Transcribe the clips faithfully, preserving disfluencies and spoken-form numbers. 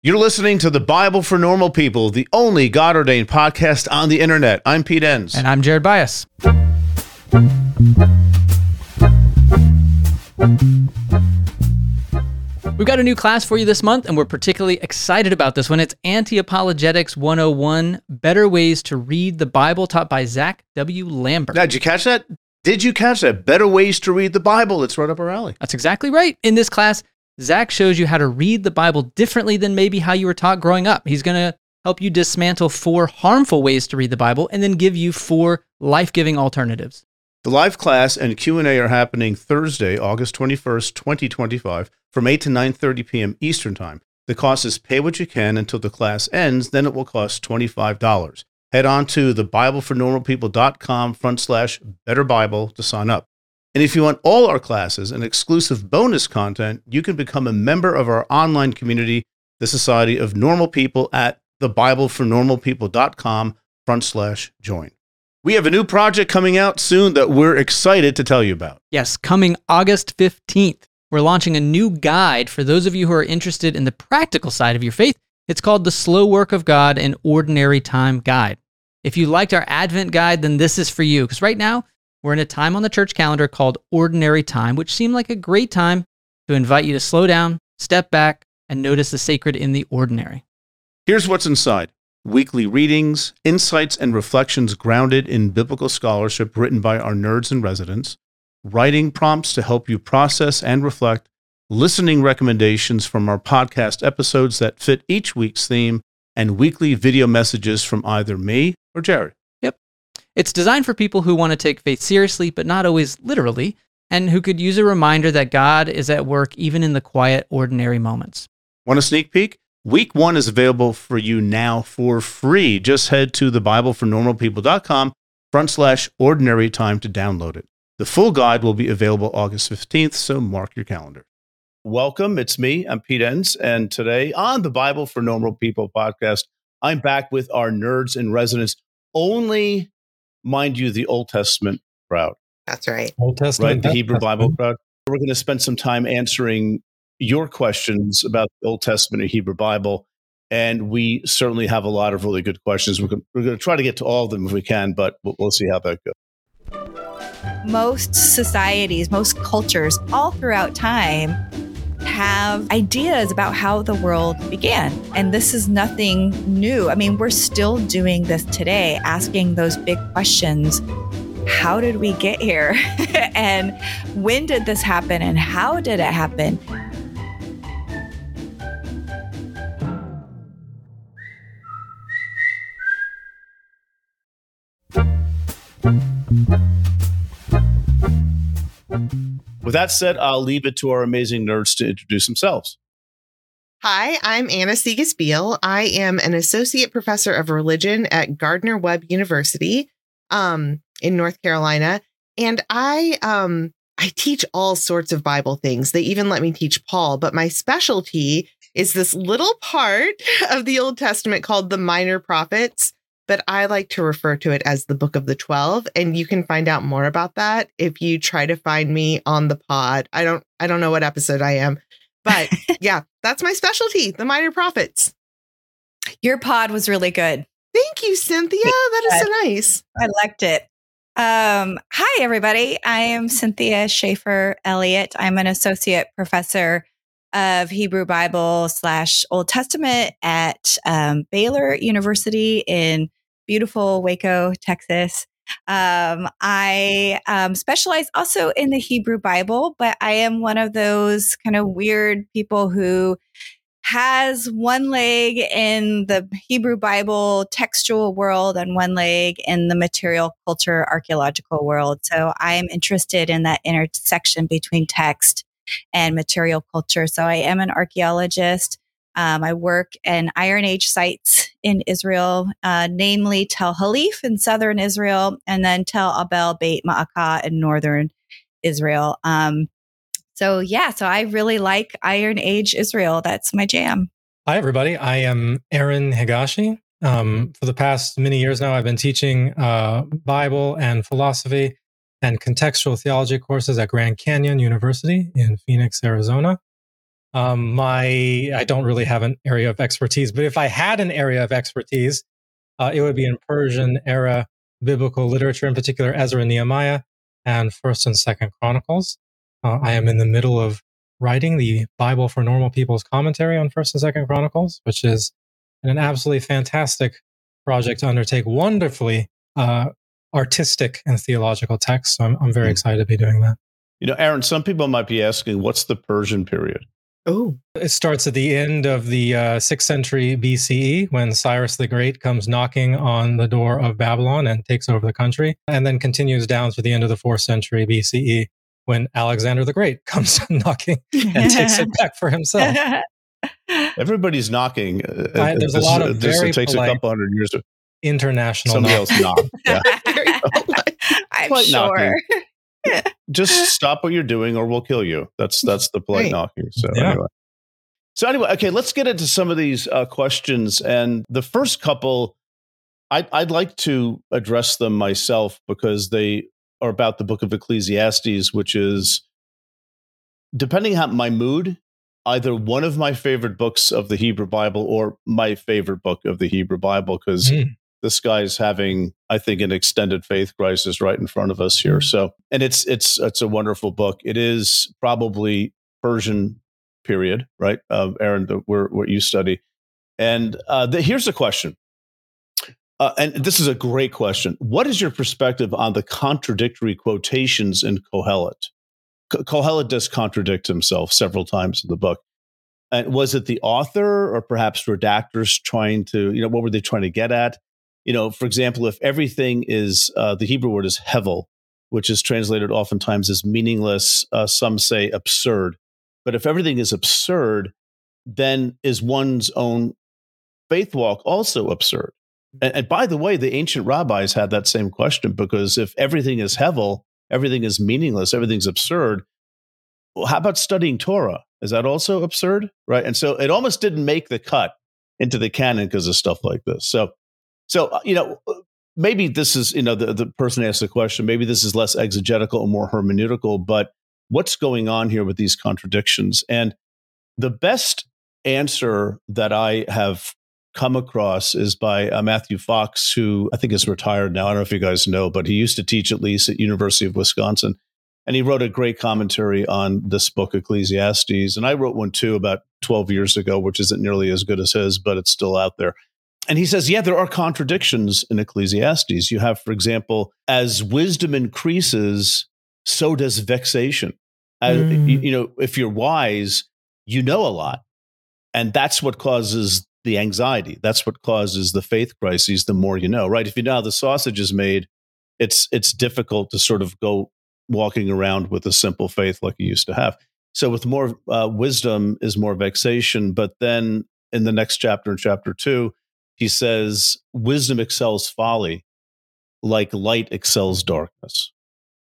You're listening to the Bible for Normal People, the only God-ordained podcast on the internet. I'm Pete Enns. And I'm Jared Bias. We've got a new class for you this month, and we're particularly excited about this one. It's Anti-Apologetics one oh one, Better Ways to Read the Bible, taught by Zach W. Lambert. Now, did you catch that? Did you catch that? Better Ways to Read the Bible. It's right up our alley. That's exactly right. In this class, Zach shows you how to read the Bible differently than maybe how you were taught growing up. He's going to help you dismantle four harmful ways to read the Bible and then give you four life-giving alternatives. The live class and Q and A are happening Thursday, August twenty-first, twenty twenty-five, from eight to nine thirty p.m. Eastern Time. The cost is pay what you can until the class ends, then it will cost twenty-five dollars. Head on to the Bible for Normal People dot com front slash Better Bible to sign up. And if you want all our classes and exclusive bonus content, you can become a member of our online community, the Society of Normal People, at the Bible for Normal People dot com front slash join. We have a new project coming out soon that we're excited to tell you about. Yes, coming August fifteenth, we're launching a new guide for those of you who are interested in the practical side of your faith. It's called The Slow Work of God, an Ordinary Time Guide. If you liked our Advent guide, then this is for you, because right now, we're in a time on the church calendar called Ordinary Time, which seemed like a great time to invite you to slow down, step back, and notice the sacred in the ordinary. Here's what's inside. Weekly readings, insights and reflections grounded in biblical scholarship written by our nerds and residents, writing prompts to help you process and reflect, listening recommendations from our podcast episodes that fit each week's theme, and weekly video messages from either me or Jared. It's designed for people who want to take faith seriously, but not always literally, and who could use a reminder that God is at work even in the quiet, ordinary moments. Want a sneak peek? Week one is available for you now for free. Just head to the Bible for Normal People dot com front slash ordinary time to download it. The full guide will be available August fifteenth, so mark your calendar. Welcome. It's me. I'm Pete Enns, and today on the Bible for Normal People podcast, I'm back with our nerds in residence, only, mind you, the Old Testament crowd. That's right. Old Testament. Right, the Hebrew Bible crowd. We're going to spend some time answering your questions about the Old Testament and Hebrew Bible, and we certainly have a lot of really good questions. We're going, we're going to try to get to all of them if we can, but we'll, we'll see how that goes. Most societies, most cultures, all throughout time, have ideas about how the world began. And this is nothing new. I mean, we're still doing this today, asking those big questions. How did we get here? And when did this happen? And how did it happen? With that said, I'll leave it to our amazing nerds to introduce themselves. Hi, I'm Anna Segas-Beal. I am an associate professor of religion at Gardner-Webb University um, in North Carolina. And I um, I teach all sorts of Bible things. They even let me teach Paul. But my specialty is this little part of the Old Testament called the Minor Prophets. But I like to refer to it as the Book of the Twelve. And you can find out more about that if you try to find me on the pod. I don't I don't know what episode I am. But yeah, that's my specialty, the Minor Prophets. Your pod was really good. Thank you, Cynthia. That is so nice. I liked it. Um, hi, everybody. I am Cynthia Schaefer Elliott. I'm an associate professor of Hebrew Bible slash Old Testament at um, Baylor University in beautiful Waco, Texas. Um, I um, specialize also in the Hebrew Bible, but I am one of those kind of weird people who has one leg in the Hebrew Bible textual world and one leg in the material culture archaeological world. So I am interested in that intersection between text and material culture. So I am an archaeologist. Um, I work in Iron Age sites in Israel, uh, namely Tel Halif in southern Israel, and then Tel Abel Beit Ma'akah in northern Israel. Um, so yeah, so I really like Iron Age Israel. That's my jam. Hi, everybody. I am Aaron Higashi. Um, for the past many years now, I've been teaching uh, Bible and philosophy and contextual theology courses at Grand Canyon University in Phoenix, Arizona. Um, my I don't really have an area of expertise, but if I had an area of expertise, uh, it would be in Persian era biblical literature, in particular Ezra and Nehemiah, and First and Second Chronicles. Uh, I am in the middle of writing the Bible for Normal People's commentary on First and Second Chronicles, which is an absolutely fantastic project to undertake. Wonderfully uh, artistic and theological text. So I'm, I'm very mm. excited to be doing that. You know, Aaron, some people might be asking, what's the Persian period? Oh, it starts at the end of the uh, sixth century B C E when Cyrus the Great comes knocking on the door of Babylon and takes over the country, and then continues down to the end of the fourth century B C E when Alexander the Great comes knocking and takes it back for himself. Everybody's knocking. Uh, I, there's this, a lot of this, very it takes a couple hundred years. To, international. Somebody else knock. Yeah. I'm polite sure. Just stop what you're doing, or we'll kill you. That's that's the polite Right. knocking. So Yeah. anyway, so anyway, okay, let's get into some of these uh, questions. And the first couple, I'd, I'd like to address them myself because they are about the book of Ecclesiastes, which is, depending on my mood, either one of my favorite books of the Hebrew Bible or my favorite book of the Hebrew Bible, because Mm. this guy's having, I think, an extended faith crisis right in front of us here. Mm. So, and it's it's it's a wonderful book. It is probably Persian period, right? Uh, Aaron, the, where what you study, and uh, the, here's a question, uh, and this is a great question. What is your perspective on the contradictory quotations in Kohelet? Ko- Kohelet does contradict himself several times in the book. And was it the author or perhaps redactors trying to, you know, what were they trying to get at? You know, for example, if everything is, uh, the Hebrew word is hevel, which is translated oftentimes as meaningless, uh, some say absurd. But if everything is absurd, then is one's own faith walk also absurd? And, and by the way, the ancient rabbis had that same question, because if everything is hevel, everything is meaningless, everything's absurd, well, how about studying Torah? Is that also absurd? Right. And so it almost didn't make the cut into the canon because of stuff like this. So, so you know, maybe this is, you know, the, the person asked the question, maybe this is less exegetical and more hermeneutical, but what's going on here with these contradictions? And the best answer that I have come across is by uh, Matthew Fox, who I think is retired now. I don't know if you guys know, but he used to teach at least at University of Wisconsin. And he wrote a great commentary on this book, Ecclesiastes. And I wrote one too about twelve years ago, which isn't nearly as good as his, but it's still out there. And he says, yeah, there are contradictions in Ecclesiastes. You have, for example, as wisdom increases, so does vexation. As, Mm. you, you know, if you're wise, you know a lot. And that's what causes the anxiety. That's what causes the faith crises, the more you know, right? If you know how the sausage is made, it's it's difficult to sort of go walking around with a simple faith like you used to have. So with more uh, wisdom is more vexation. But then in the next chapter, in chapter two, he says, wisdom excels folly like light excels darkness.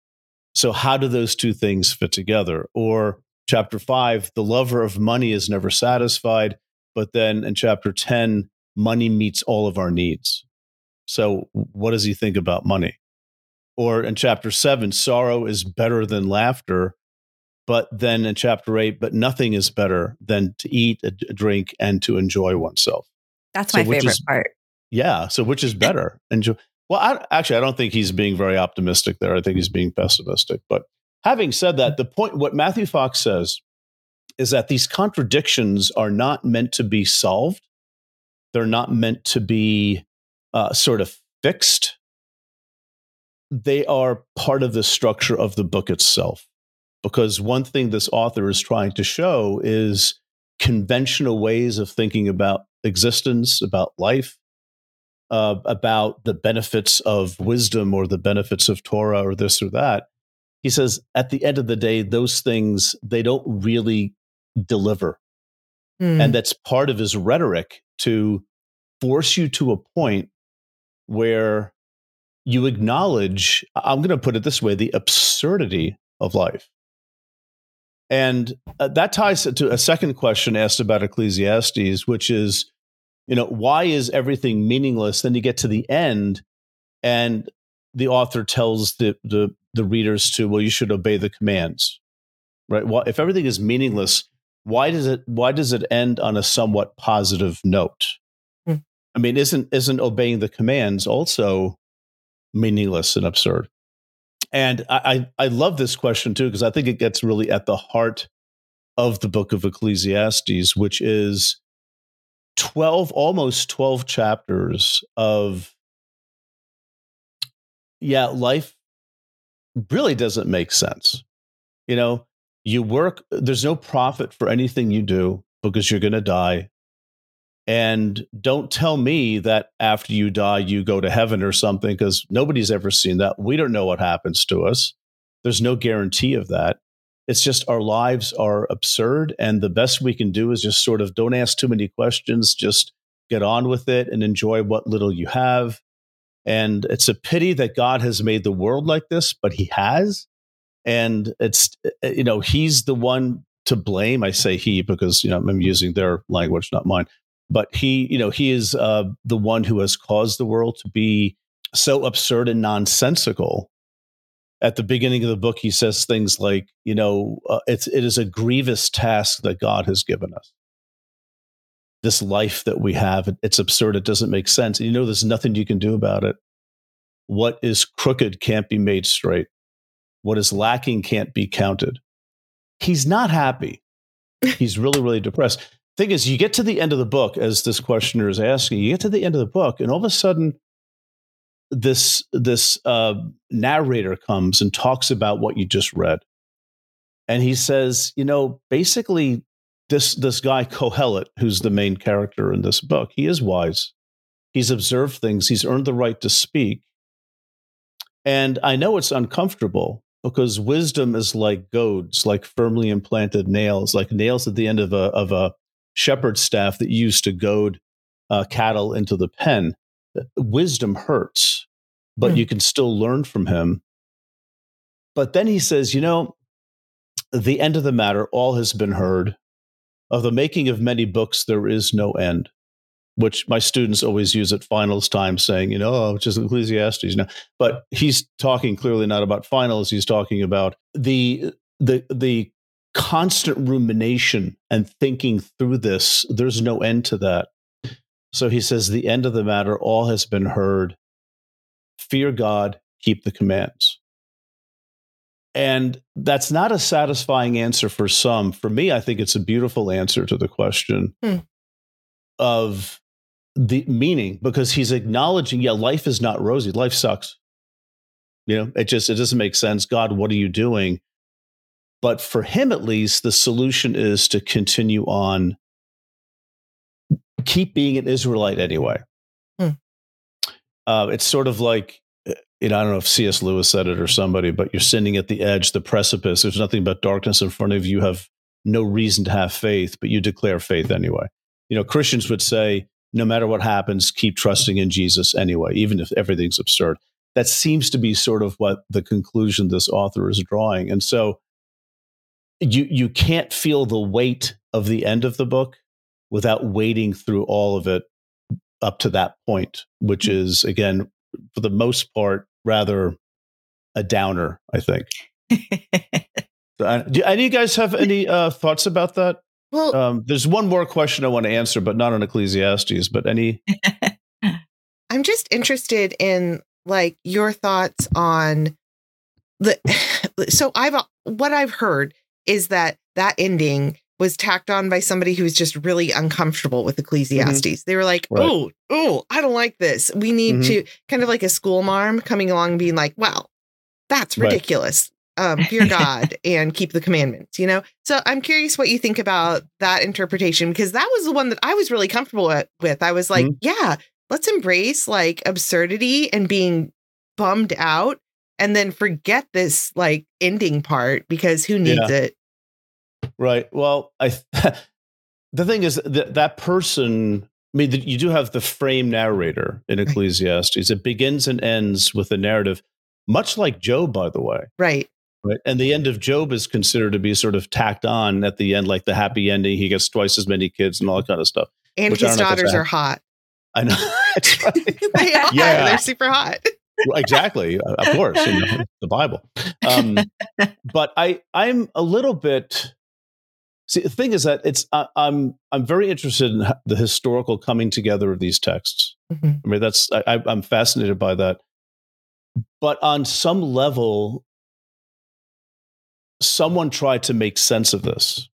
So how do those two things fit together? Or chapter five, the lover of money is never satisfied. But then in chapter ten, money meets all of our needs. So what does he think about money? Or in chapter seven, sorrow is better than laughter. But then in chapter eight, but nothing is better than to eat, a drink, and to enjoy oneself. That's So my which favorite is- part. Yeah. So which is better? Enjoy. Well, I, actually, I don't think he's being very optimistic there. I think he's being pessimistic. But having said that, the point, what Matthew Fox says is that these contradictions are not meant to be solved. They're not meant to be uh, sort of fixed. They are part of the structure of the book itself. Because one thing this author is trying to show is conventional ways of thinking about existence, about life, uh, about the benefits of wisdom or the benefits of Torah or this or that. He says, at the end of the day, those things, they don't really deliver. Mm. And that's part of his rhetoric, to force you to a point where you acknowledge, I'm going to put it this way, the absurdity of life. And uh, that ties to a second question asked about Ecclesiastes, which is, you know, why is everything meaningless? Then you get to the end and the author tells the, the, the readers to, well, you should obey the commands, right? Well, if everything is meaningless, why does it why does it end on a somewhat positive note? Hmm. I mean, isn't isn't obeying the commands also meaningless and absurd? And I I, I love this question too, because I think it gets really at the heart of the book of Ecclesiastes, which is twelve, almost twelve chapters of, yeah, life really doesn't make sense. You know, you work, there's no profit for anything you do because you're going to die. And don't tell me that after you die, you go to heaven or something, because nobody's ever seen that. We don't know what happens to us. There's no guarantee of that. It's just our lives are absurd. And the best we can do is just sort of don't ask too many questions, just get on with it and enjoy what little you have. And it's a pity that God has made the world like this, but he has. And it's, you know, he's the one to blame. I say he because, you know, I'm using their language, not mine. But he, you know, he is uh, the one who has caused the world to be so absurd and nonsensical. At the beginning of the book, he says things like, you know, uh, it's it is a grievous task that God has given us. This life that we have, it's absurd. It doesn't make sense. And you know, there's nothing you can do about it. What is crooked can't be made straight. What is lacking can't be counted. He's not happy. He's really, really depressed. Thing is, you get to the end of the book, as this questioner is asking, you get to the end of the book, and all of a sudden, this this uh, narrator comes and talks about what you just read. And he says, you know, basically, this this guy Kohelet, who's the main character in this book, he is wise. He's observed things. He's earned the right to speak. And I know it's uncomfortable because wisdom is like goads, like firmly implanted nails, like nails at the end of a of a shepherd's staff that you used to goad uh, cattle into the pen. Wisdom hurts, but mm. you can still learn from him. But then he says, you know, the end of the matter, all has been heard. Of the making of many books, there is no end, which my students always use at finals time, saying, you know, oh, which is Ecclesiastes. You know, but he's talking clearly not about finals. He's talking about the the the constant rumination and thinking through this. There's no end to that. So he says, the end of the matter, all has been heard. Fear God, keep the commands. And that's not a satisfying answer for some. For me, I think it's a beautiful answer to the question hmm. of the meaning, because he's acknowledging, yeah, life is not rosy. Life sucks. You know, it just, it doesn't make sense. God, what are you doing? But for him, at least, the solution is to continue on, keep being an Israelite anyway. Hmm. Uh, it's sort of like, you know, I don't know if C S Lewis said it or somebody, but you're sitting at the edge, the precipice. There's nothing but darkness in front of you. You have no reason to have faith, but you declare faith anyway. You know, Christians would say, no matter what happens, keep trusting in Jesus anyway, even if everything's absurd. That seems to be sort of what the conclusion this author is drawing. And so you you can't feel the weight of the end of the book without wading through all of it up to that point, which is, again, for the most part, rather a downer, I think. So, uh, do any of you guys have any uh, thoughts about that? Well, um, there's one more question I want to answer, but not on Ecclesiastes, but any? I'm just interested in like your thoughts on the, so I've, what I've heard is that that ending was tacked on by somebody who was just really uncomfortable with Ecclesiastes. Mm-hmm. They were like, right. oh, oh, I don't like this. We need mm-hmm. to, kind of like a school marm coming along and being like, well, that's ridiculous. Right. Um, fear God and keep the commandments, you know? So I'm curious what you think about that interpretation, because that was the one that I was really comfortable with. I was like, mm-hmm. yeah, let's embrace like absurdity and being bummed out and then forget this like ending part, because who needs yeah. it? Right. Well, I the thing is that that person, I mean, you do have the frame narrator in Ecclesiastes. Right. It begins and ends with a narrative, much like Job, by the way. Right. Right. And the end of Job is considered to be sort of tacked on at the end, like the happy ending. He gets twice as many kids and all that kind of stuff. And his daughters are hot. I know. That's right. They are. Yeah. They're super hot. Exactly. Of course. You know, the Bible. Um, but I, I'm a little bit... See, the thing is that it's I, I'm I'm very interested in the historical coming together of these texts. Mm-hmm. I mean, that's I, I'm fascinated by that. But on some level, someone tried to make sense of this,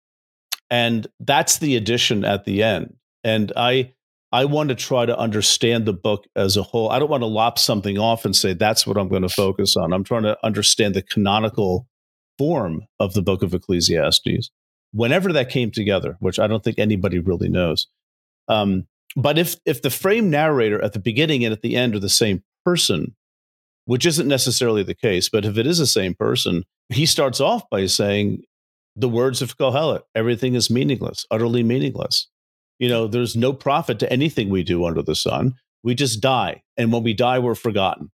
and that's the addition at the end. And I I want to try to understand the book as a whole. I don't want to lop something off and say that's what I'm going to focus on. I'm trying to understand the canonical form of the book of Ecclesiastes, whenever that came together, which I don't think anybody really knows. Um, but if if the frame narrator at the beginning and at the end are the same person, which isn't necessarily the case, but if it is the same person, he starts off by saying the words of Kohelet: everything is meaningless, utterly meaningless. You know, there's no profit to anything we do under the sun. We just die. And when we die, we're forgotten.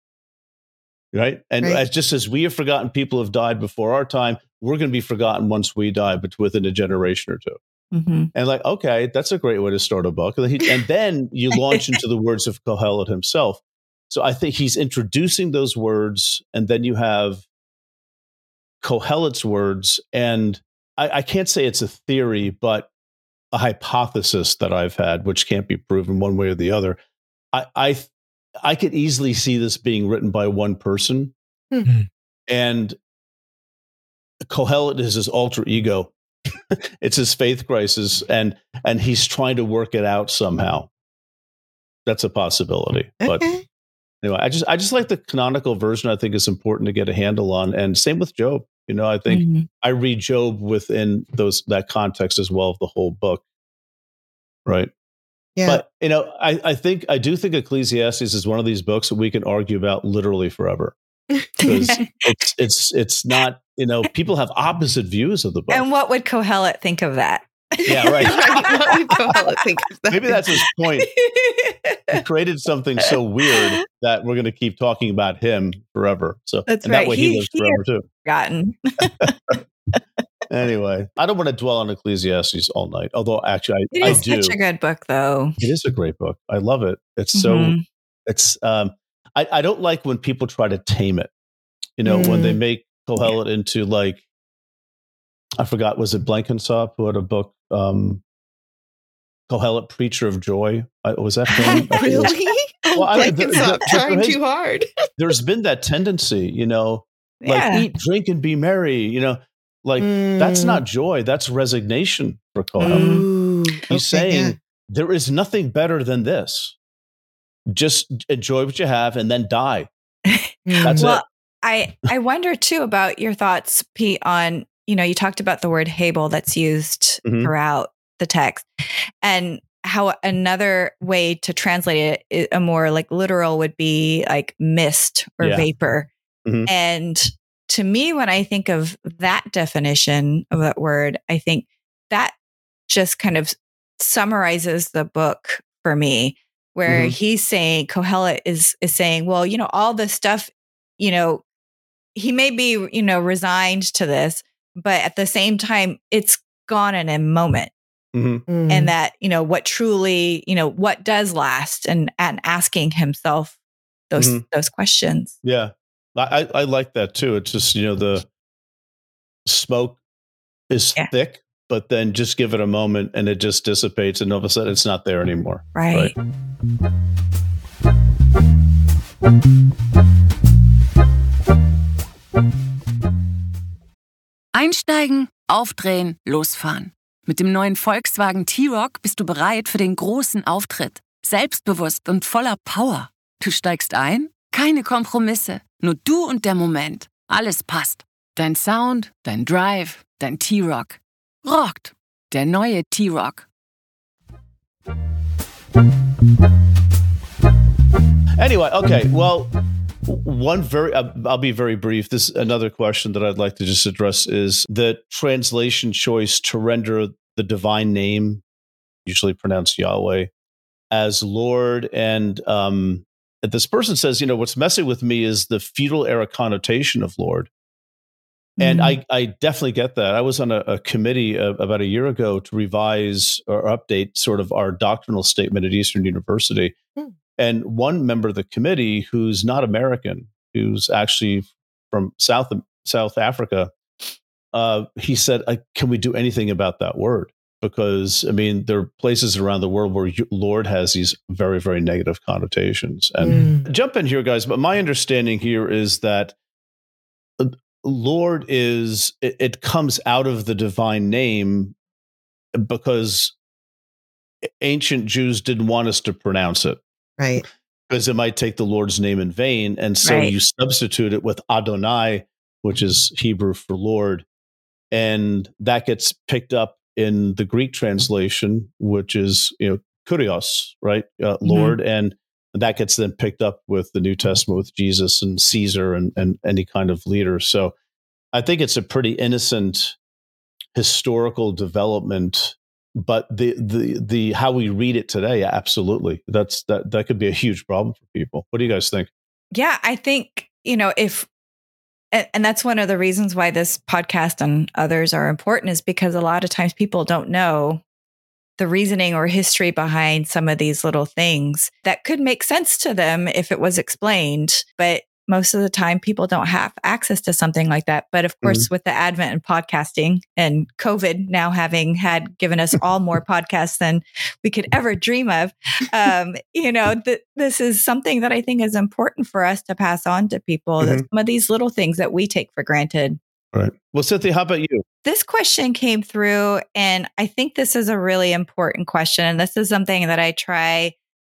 Right? And Right. as just as we have forgotten people have died before our time, we're going to be forgotten once we die, but within a generation or two. Mm-hmm. And like, okay, that's a great way to start a book. And, he, and then you launch into the words of Kohelet himself. So I think he's introducing those words, and then you have Kohelet's words. And I, I can't say it's a theory, but a hypothesis that I've had, which can't be proven one way or the other. I I, I could easily see this being written by one person, Hmm. and Kohelet is his alter ego. It's his faith crisis, and and he's trying to work it out somehow. That's a possibility. But Okay. anyway, I just I just like the canonical version. I think is important to get a handle on, and same with Job. You know, I think Mm-hmm. I read Job within those that context as well of the whole book, right? Yeah. But you know, I, I think I do think Ecclesiastes is one of these books that we can argue about literally forever, because it's it's it's not, you know, people have opposite views of the book. And what would Kohelet think of that? Yeah, right. What would Kohelet think of that? Maybe that's his point. He created something so weird that we're going to keep talking about him forever. So That's and right. that way he, He- lives he forever too. Forgotten. Anyway, I don't want to dwell on Ecclesiastes all night. Although actually, It I, I is do. such a good book, though. It is a great book. I love it. It's so. Mhm. It's. Um. I, I don't like when people try to tame it. You know, when they Mm. make Kohelet into like, I forgot, was it Blenkinsop who had a book, um, Kohelet, Preacher of Joy? I, was that him? I think it was- Really? Oh, Well, I- like the- it's the- not the- trying the- too hard. There's been that tendency, you know, like Yeah. eat, drink, and be merry. You know, like that's Mm. not joy. That's resignation for Kohelet. Ooh, He's okay, saying yeah. there is nothing better than this. Just enjoy what you have and then die. That's well, it. I I wonder too about your thoughts, Pete, on, you know, you talked about the word Hebel that's used Mhm. throughout the text, and how another way to translate it, a more like literal, would be like mist or Yeah. vapor. Mhm. And to me, when I think of that definition of that word, I think that just kind of summarizes the book for me, where Mhm. he's saying, Kohelet is is saying, well, you know, all this stuff, you know, he may be, you know, resigned to this, but at the same time, it's gone in a moment. Mhm. Mm. And that, you know, what truly, you know, what does last, and and asking himself those Mhm. those questions. Yeah, I, I I like that too. It's just, you know, the smoke is Yeah. thick, but then just give it a moment and it just dissipates, and all of a sudden it's not there anymore. Right. Einsteigen, aufdrehen, losfahren. Mit dem neuen Volkswagen T-Roc bist du bereit für den großen Auftritt. Selbstbewusst und voller Power. Du steigst ein, keine Kompromisse, nur du und der Moment. Alles passt. Dein Sound, dein Drive, dein T-Roc. Rockt. Der neue T-Roc. Anyway, okay. Well, one very, uh, I'll be very brief. This another question that I'd like to just address is the translation choice to render the divine name, usually pronounced Yahweh, as Lord. And um, this person says, you know, what's messing with me is the feudal era connotation of Lord. And Mhm. I, I definitely get that. I was on a, a committee uh, about a year ago to revise or update sort of our doctrinal statement at Eastern University. Hmm. And one member of the committee, who's not American, who's actually from South South Africa, uh, he said, uh, can we do anything about that word? Because, I mean, there are places around the world where you, Lord has these very, very negative connotations. And mm. jump in here, guys, but my understanding here is that Lord is, it, it comes out of the divine name because ancient Jews didn't want us to pronounce it. Right. Because it might take the Lord's name in vain. And so right. you substitute it with Adonai, which is Hebrew for Lord. And that gets picked up in the Greek translation, which is, you know, kurios, right? Uh, Lord. Mm-hmm. And that gets then picked up with the New Testament with Jesus and Caesar and, and any kind of leader. So I think it's a pretty innocent historical development, but the, the, the, how we read it today, absolutely. That's, that, that could be a huge problem for people. What do you guys think? Yeah, I think, you know, if, And, and that's one of the reasons why this podcast and others are important, is because a lot of times people don't know the reasoning or history behind some of these little things that could make sense to them if it was explained. But most of the time, people don't have access to something like that. But of course, mm-hmm. with the advent of podcasting and COVID now having had given us all more podcasts than we could ever dream of, um, you know, th- this is something that I think is important for us to pass on to people. Mm-hmm. Some of these little things that we take for granted. Right. Well, Cynthia, how about you? This question came through, and I think this is a really important question. And this is something that I try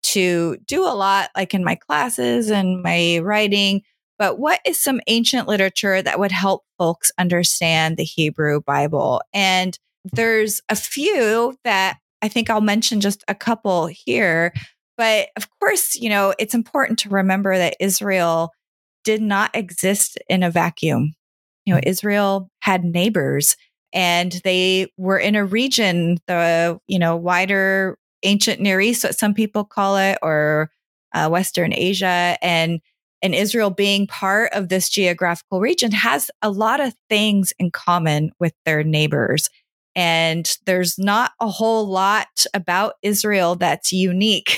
to do a lot, like in my classes and my writing. But what is some ancient literature that would help folks understand the Hebrew Bible? And there's a few that I think I'll mention just a couple here. But of course, you know, it's important to remember that Israel did not exist in a vacuum. You know, Israel had neighbors, and they were in a region, the, you know, wider ancient Near East, what some people call it, or uh, Western Asia. And, and Israel being part of this geographical region has a lot of things in common with their neighbors. And there's not a whole lot about Israel that's unique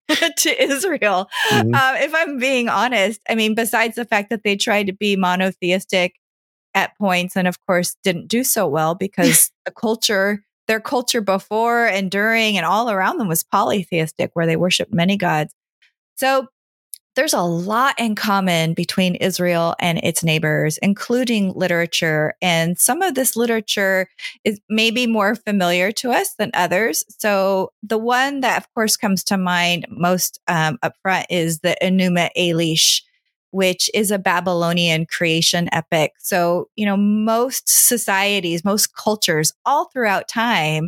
to Israel. Mm-hmm. Uh, if I'm being honest, I mean, besides the fact that they tried to be monotheistic at points, and of course didn't do so well because the culture, their culture before and during and all around them was polytheistic, where they worshiped many gods. So there's a lot in common between Israel and its neighbors, including literature. And some of this literature is maybe more familiar to us than others. So the one that, of course, comes to mind most um, upfront is the Enuma Elish, which is a Babylonian creation epic. So, you know, most societies, most cultures all throughout time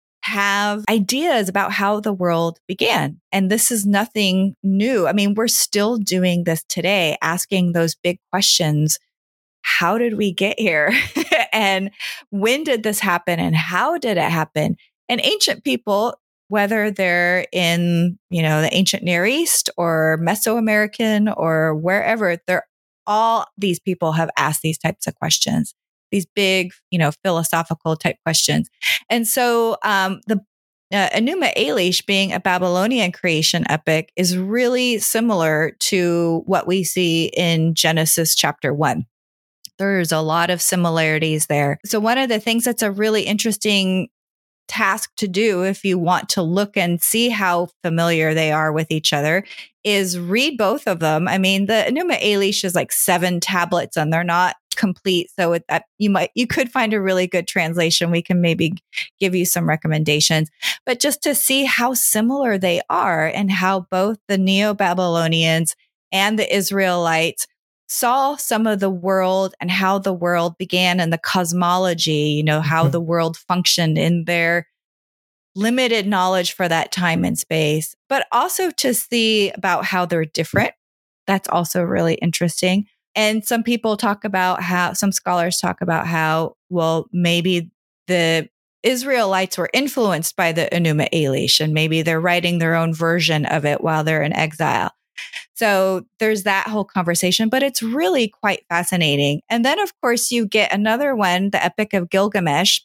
have ideas about how the world began. And this is nothing new. I mean, we're still doing this today, asking those big questions. How did we get here? And when did this happen? And how did it happen? And ancient people, whether they're in, you know, the ancient Near East or Mesoamerican or wherever, they're all, these people have asked these types of questions, these big, you know, philosophical type questions. And so um, the uh, Enuma Elish, being a Babylonian creation epic, is really similar to what we see in Genesis chapter one. There's a lot of similarities there. So one of the things that's a really interesting task to do, if you want to look and see how familiar they are with each other, is read both of them. I mean, the Enuma Elish is like seven tablets, and they're not complete. So it, uh, you might, you could find a really good translation. We can maybe give you some recommendations, but just to see how similar they are and how both the Neo-Babylonians and the Israelites saw some of the world and how the world began and the cosmology, you know, how mm-hmm. the world functioned in their limited knowledge for that time and space, but also to see about how they're different. That's also really interesting. And some people talk about how, some scholars talk about how, well, maybe the Israelites were influenced by the Enuma Elish, and maybe they're writing their own version of it while they're in exile. So there's that whole conversation, but it's really quite fascinating. And then, of course, you get another one, the Epic of Gilgamesh,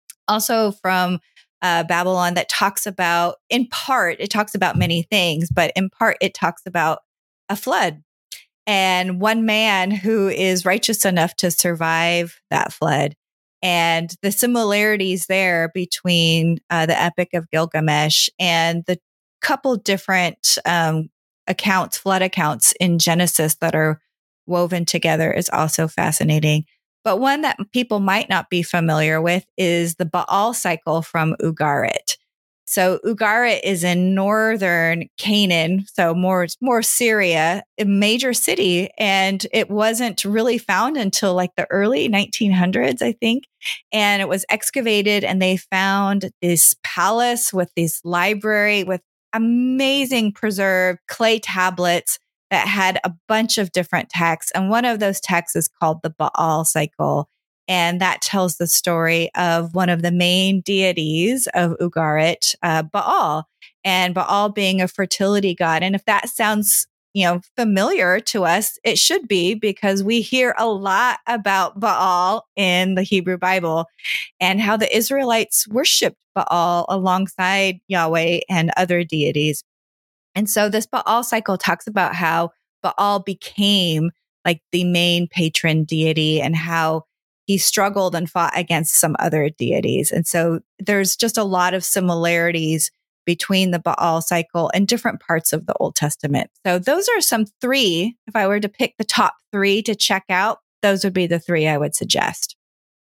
also from uh, Babylon, that talks about, in part, it talks about many things, but in part, it talks about a flood and one man who is righteous enough to survive that flood. and the similarities there between uh, the Epic of Gilgamesh and the couple different um, accounts, flood accounts in Genesis that are woven together is also fascinating. But one that people might not be familiar with is the Baal cycle from Ugarit. So Ugarit is in northern Canaan, so more, more Syria, a major city. And it wasn't really found until like the early nineteen hundreds, I think. And it was excavated and they found this palace with this library with amazing preserved clay tablets that had a bunch of different texts. And one of those texts is called the Baal cycle. And that tells the story of one of the main deities of Ugarit, uh, Baal, and Baal being a fertility god. And if that sounds, you know, familiar to us, it should be, because we hear a lot about Baal in the Hebrew Bible and how the Israelites worshiped Baal alongside Yahweh and other deities. And so this Baal cycle talks about how Baal became like the main patron deity and how he struggled and fought against some other deities. And so there's just a lot of similarities between the Baal cycle and different parts of the Old Testament. So those are some three. If I were to pick the top three to check out, those would be the three I would suggest.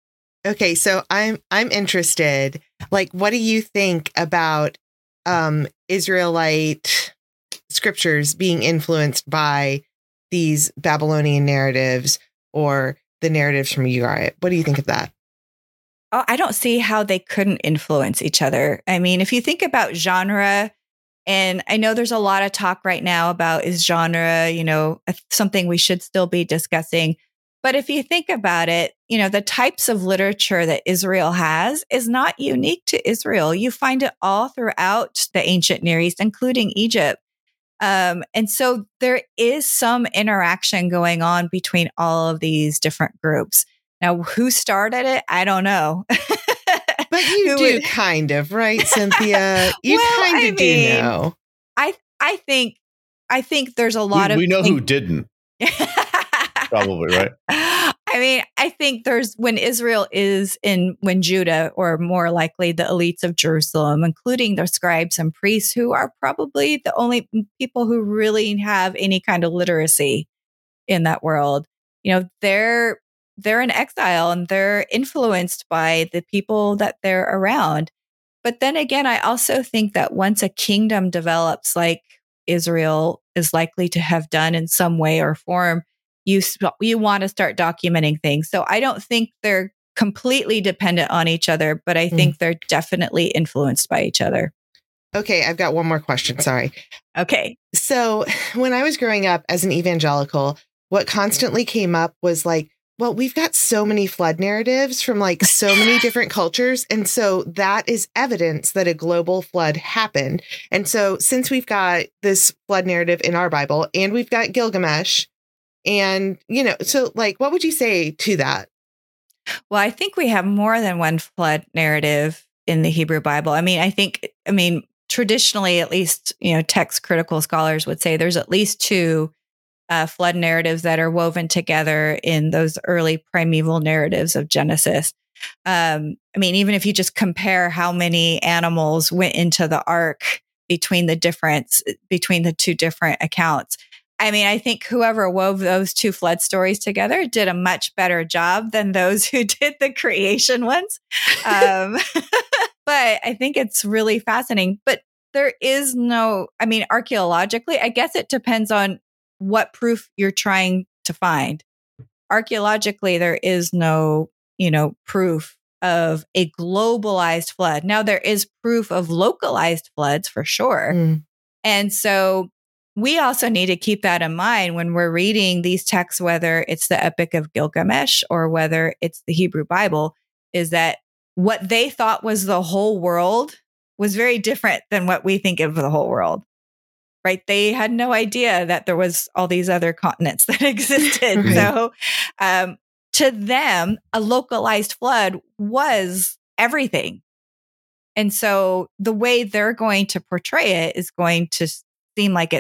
Okay, so I'm I'm interested. Like, what do you think about um, Israelite scriptures being influenced by these Babylonian narratives or the narratives from Ugarit? What do you think of that? Oh, I don't see how they couldn't influence each other. I mean, if you think about genre, and I know there's a lot of talk right now about is genre, you know, something we should still be discussing. But if you think about it, you know, the types of literature that Israel has is not unique to Israel. You find it all throughout the ancient Near East, including Egypt. Um, and so there is some interaction going on between all of these different groups. Now, who started it? I don't know. But you do would... kind of, right, Cynthia? You well, kind of I do mean, know. I I think I think there's a lot we, of we know things... who didn't. Probably, right? I mean, I think there's when Israel is in, when Judah, or more likely the elites of Jerusalem, including the scribes and priests, who are probably the only people who really have any kind of literacy in that world, you know, they're they're in exile and they're influenced by the people that they're around. But then again, I also think that once a kingdom develops, like Israel is likely to have done in some way or form, you you want to start documenting things. So I don't think they're completely dependent on each other, but I think mm. they're definitely influenced by each other. Okay, I've got one more question. Sorry. Okay. So when I was growing up as an evangelical, what constantly came up was like, well, we've got so many flood narratives from like so many different cultures. And so that is evidence that a global flood happened. And so since we've got this flood narrative in our Bible and we've got Gilgamesh, and, you know, so like, what would you say to that? Well, I think we have more than one flood narrative in the Hebrew Bible. I mean, I think, I mean, traditionally, at least, you know, text critical scholars would say there's at least two uh, flood narratives that are woven together in those early primeval narratives of Genesis. Um, I mean, even if you just compare how many animals went into the ark between the difference between the two different accounts, I mean, I think whoever wove those two flood stories together did a much better job than those who did the creation ones. Um, but I think it's really fascinating. But there is no, I mean, archaeologically, I guess it depends on what proof you're trying to find. Archaeologically, there is no, you know, proof of a globalized flood. Now, there is proof of localized floods for sure. Mm. And so we also need to keep that in mind when we're reading these texts, whether it's the Epic of Gilgamesh or whether it's the Hebrew Bible, is that what they thought was the whole world was very different than what we think of the whole world, right? They had no idea that there was all these other continents that existed. Right. So um, to them, a localized flood was everything. And so the way they're going to portray it is going to seem like it's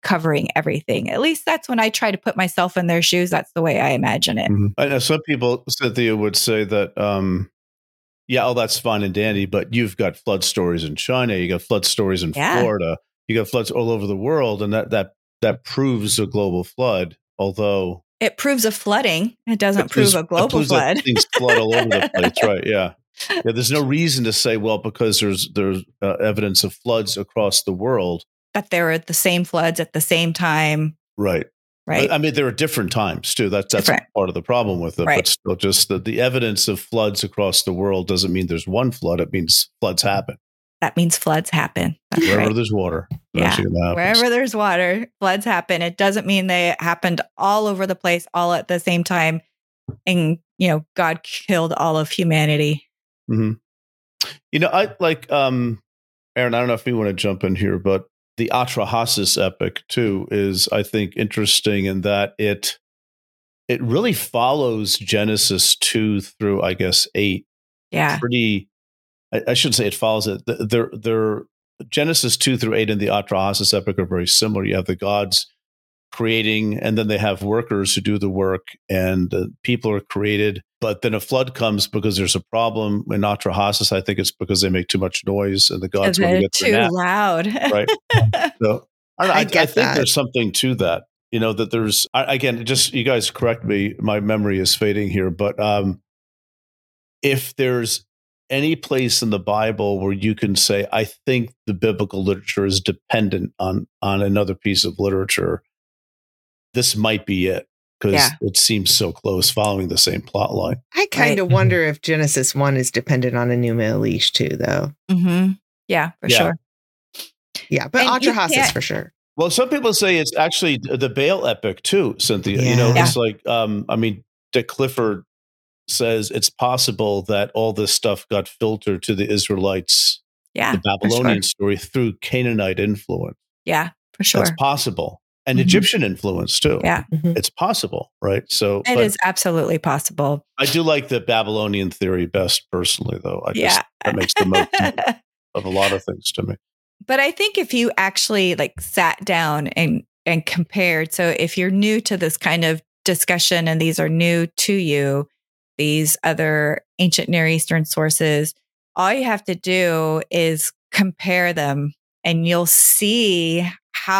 covering everything. At least that's when I try to put myself in their shoes. That's the way I imagine it. Mm-hmm. I know some people, Cynthia, would say that, um, yeah, oh, that's fine and dandy, but you've got flood stories in China, you got flood stories in Yeah. Florida, you got floods all over the world, and that that that proves a global flood. Although It proves a flooding. It doesn't it proves, prove a global it proves flood. that things flood all over the place, right? Yeah. Yeah, there's no reason to say, well, because there's there's uh, evidence of floods across the world, That there were the same floods at the same time, right? right? I mean, there are different times too. That's that's Different. part of the problem with it. Right. But still, just the, the evidence of floods across the world doesn't mean there's one flood. It means floods happen That means floods happen. That's wherever right. there's water. Yeah. eventually gonna happen. Wherever there's water, floods happen. It doesn't mean they happened all over the place, all at the same time, and you know, God killed all of humanity. hmm You know, I like um, Aaron. I don't know if you want to jump in here, but the Atrahasis epic too is, I think, interesting in that it it really follows Genesis two through, I guess, eight. Yeah. Pretty. I, I shouldn't say it follows it. They're they're Genesis two through eight and the Atrahasis epic are very similar. You have the gods creating, and then they have workers who do the work, and uh, people are created. But then a flood comes because there's a problem. In Atrahasis, I think it's because they make too much noise, and the gods want to They're get their too nap. loud. Right. So I, don't know, I I, get I think that. there's something to that. You know, that there's I, again, just you guys correct me. My memory is fading here, but um, if there's any place in the Bible where you can say, I think the biblical literature is dependent on on another piece of literature, this might be it, because Yeah. it seems so close, following the same plot line. I kind of Right. wonder if Genesis one is dependent on Enuma Elish too, though. hmm Yeah, for Yeah. sure. Yeah, but And you Atrahasis can't- for sure. Well, some people say it's actually the Baal epic too, Cynthia. You know, Yeah. it's like, um, I mean, Dick Clifford says it's possible that all this stuff got filtered to the Israelites, Yeah. the for sure. Babylonian story, through Canaanite influence. Yeah, for sure. That's possible. And Mhm. Egyptian influence too. Yeah. It's possible, right? So It but is absolutely possible. I do like the Babylonian theory best personally, though. I just, Yeah. that makes the most of a lot of things to me. But I think if you actually like sat down and and compared, so if you're new to this kind of discussion and these are new to you, these other ancient Near Eastern sources, all you have to do is compare them and you'll see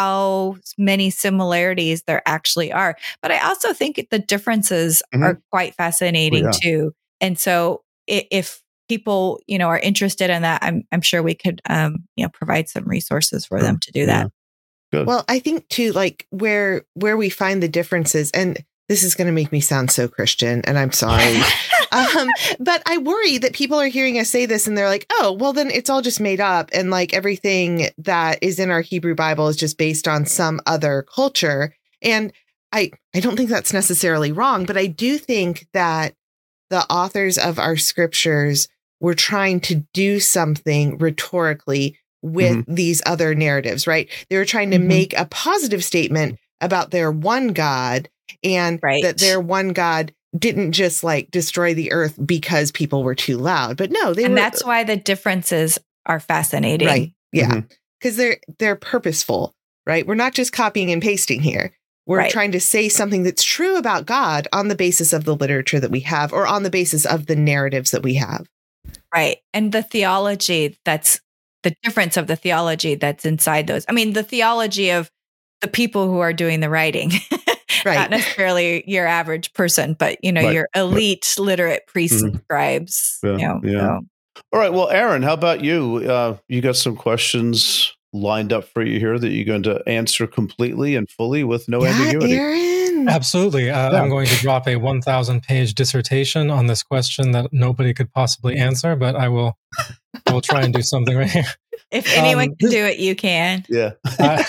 how many similarities there actually are. But I also think the differences Mhm. are quite fascinating yeah. too. And so i- if people, you know, are interested in that, I'm I'm sure we could um, you know, provide some resources for them to do that. Good. Well, I think too, like where where we find the differences, and this is going to make me sound so Christian, and I'm sorry, um, but I worry that people are hearing us say this and they're like, "Oh, well, then it's all just made up, and like everything that is in our Hebrew Bible is just based on some other culture." And I I don't think that's necessarily wrong, but I do think that the authors of our scriptures were trying to do something rhetorically with these other narratives, right? They were trying to Mhm. make a positive statement about their one God, and Right. that their one God didn't just like destroy the earth because people were too loud. But no, they And were that's why the differences are fascinating. right. Yeah. Mhm. Because they're they're purposeful, right? We're not just copying and pasting here. We're Right. trying to say something that's true about God on the basis of the literature that we have, or on the basis of the narratives that we have. Right. And the theology that's the difference of the theology that's inside those. I mean, the theology of the people who are doing the writing, Right. not necessarily your average person, but you know, Right. your elite literate priests and Mhm. scribes. Yeah, You know, yeah. so. All right. Well, Aaron, how about you? Uh, you got some questions lined up for you here that you're going to answer completely and fully with no yeah, ambiguity. Aaron. Absolutely. Uh, Yeah. I'm going to drop a one thousand page dissertation on this question that nobody could possibly answer, but I will I will try and do something right here. If anyone Um, can this- do it, you can. Yeah. Uh,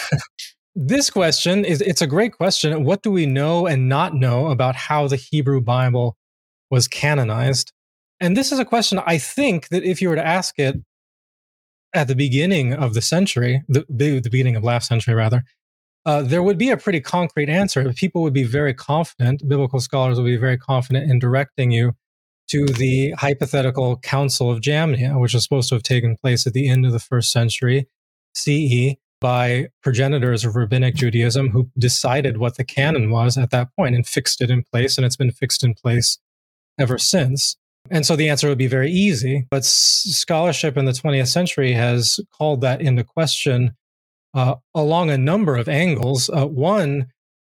this question is it's a great question. What do we know and not know about how the Hebrew Bible was canonized? And this is a question I think that if you were to ask it at the beginning of the century, the, the, the beginning of last century rather, uh, there would be a pretty concrete answer. People would be very confident, biblical scholars would be very confident in directing you to the hypothetical Council of Jamnia, which was supposed to have taken place at the end of the first century C E. by progenitors of Rabbinic Judaism who decided what the canon was at that point and fixed it in place, and it's been fixed in place ever since. And so the answer would be very easy, but scholarship in the twentieth century has called that into question uh, along a number of angles. Uh, one,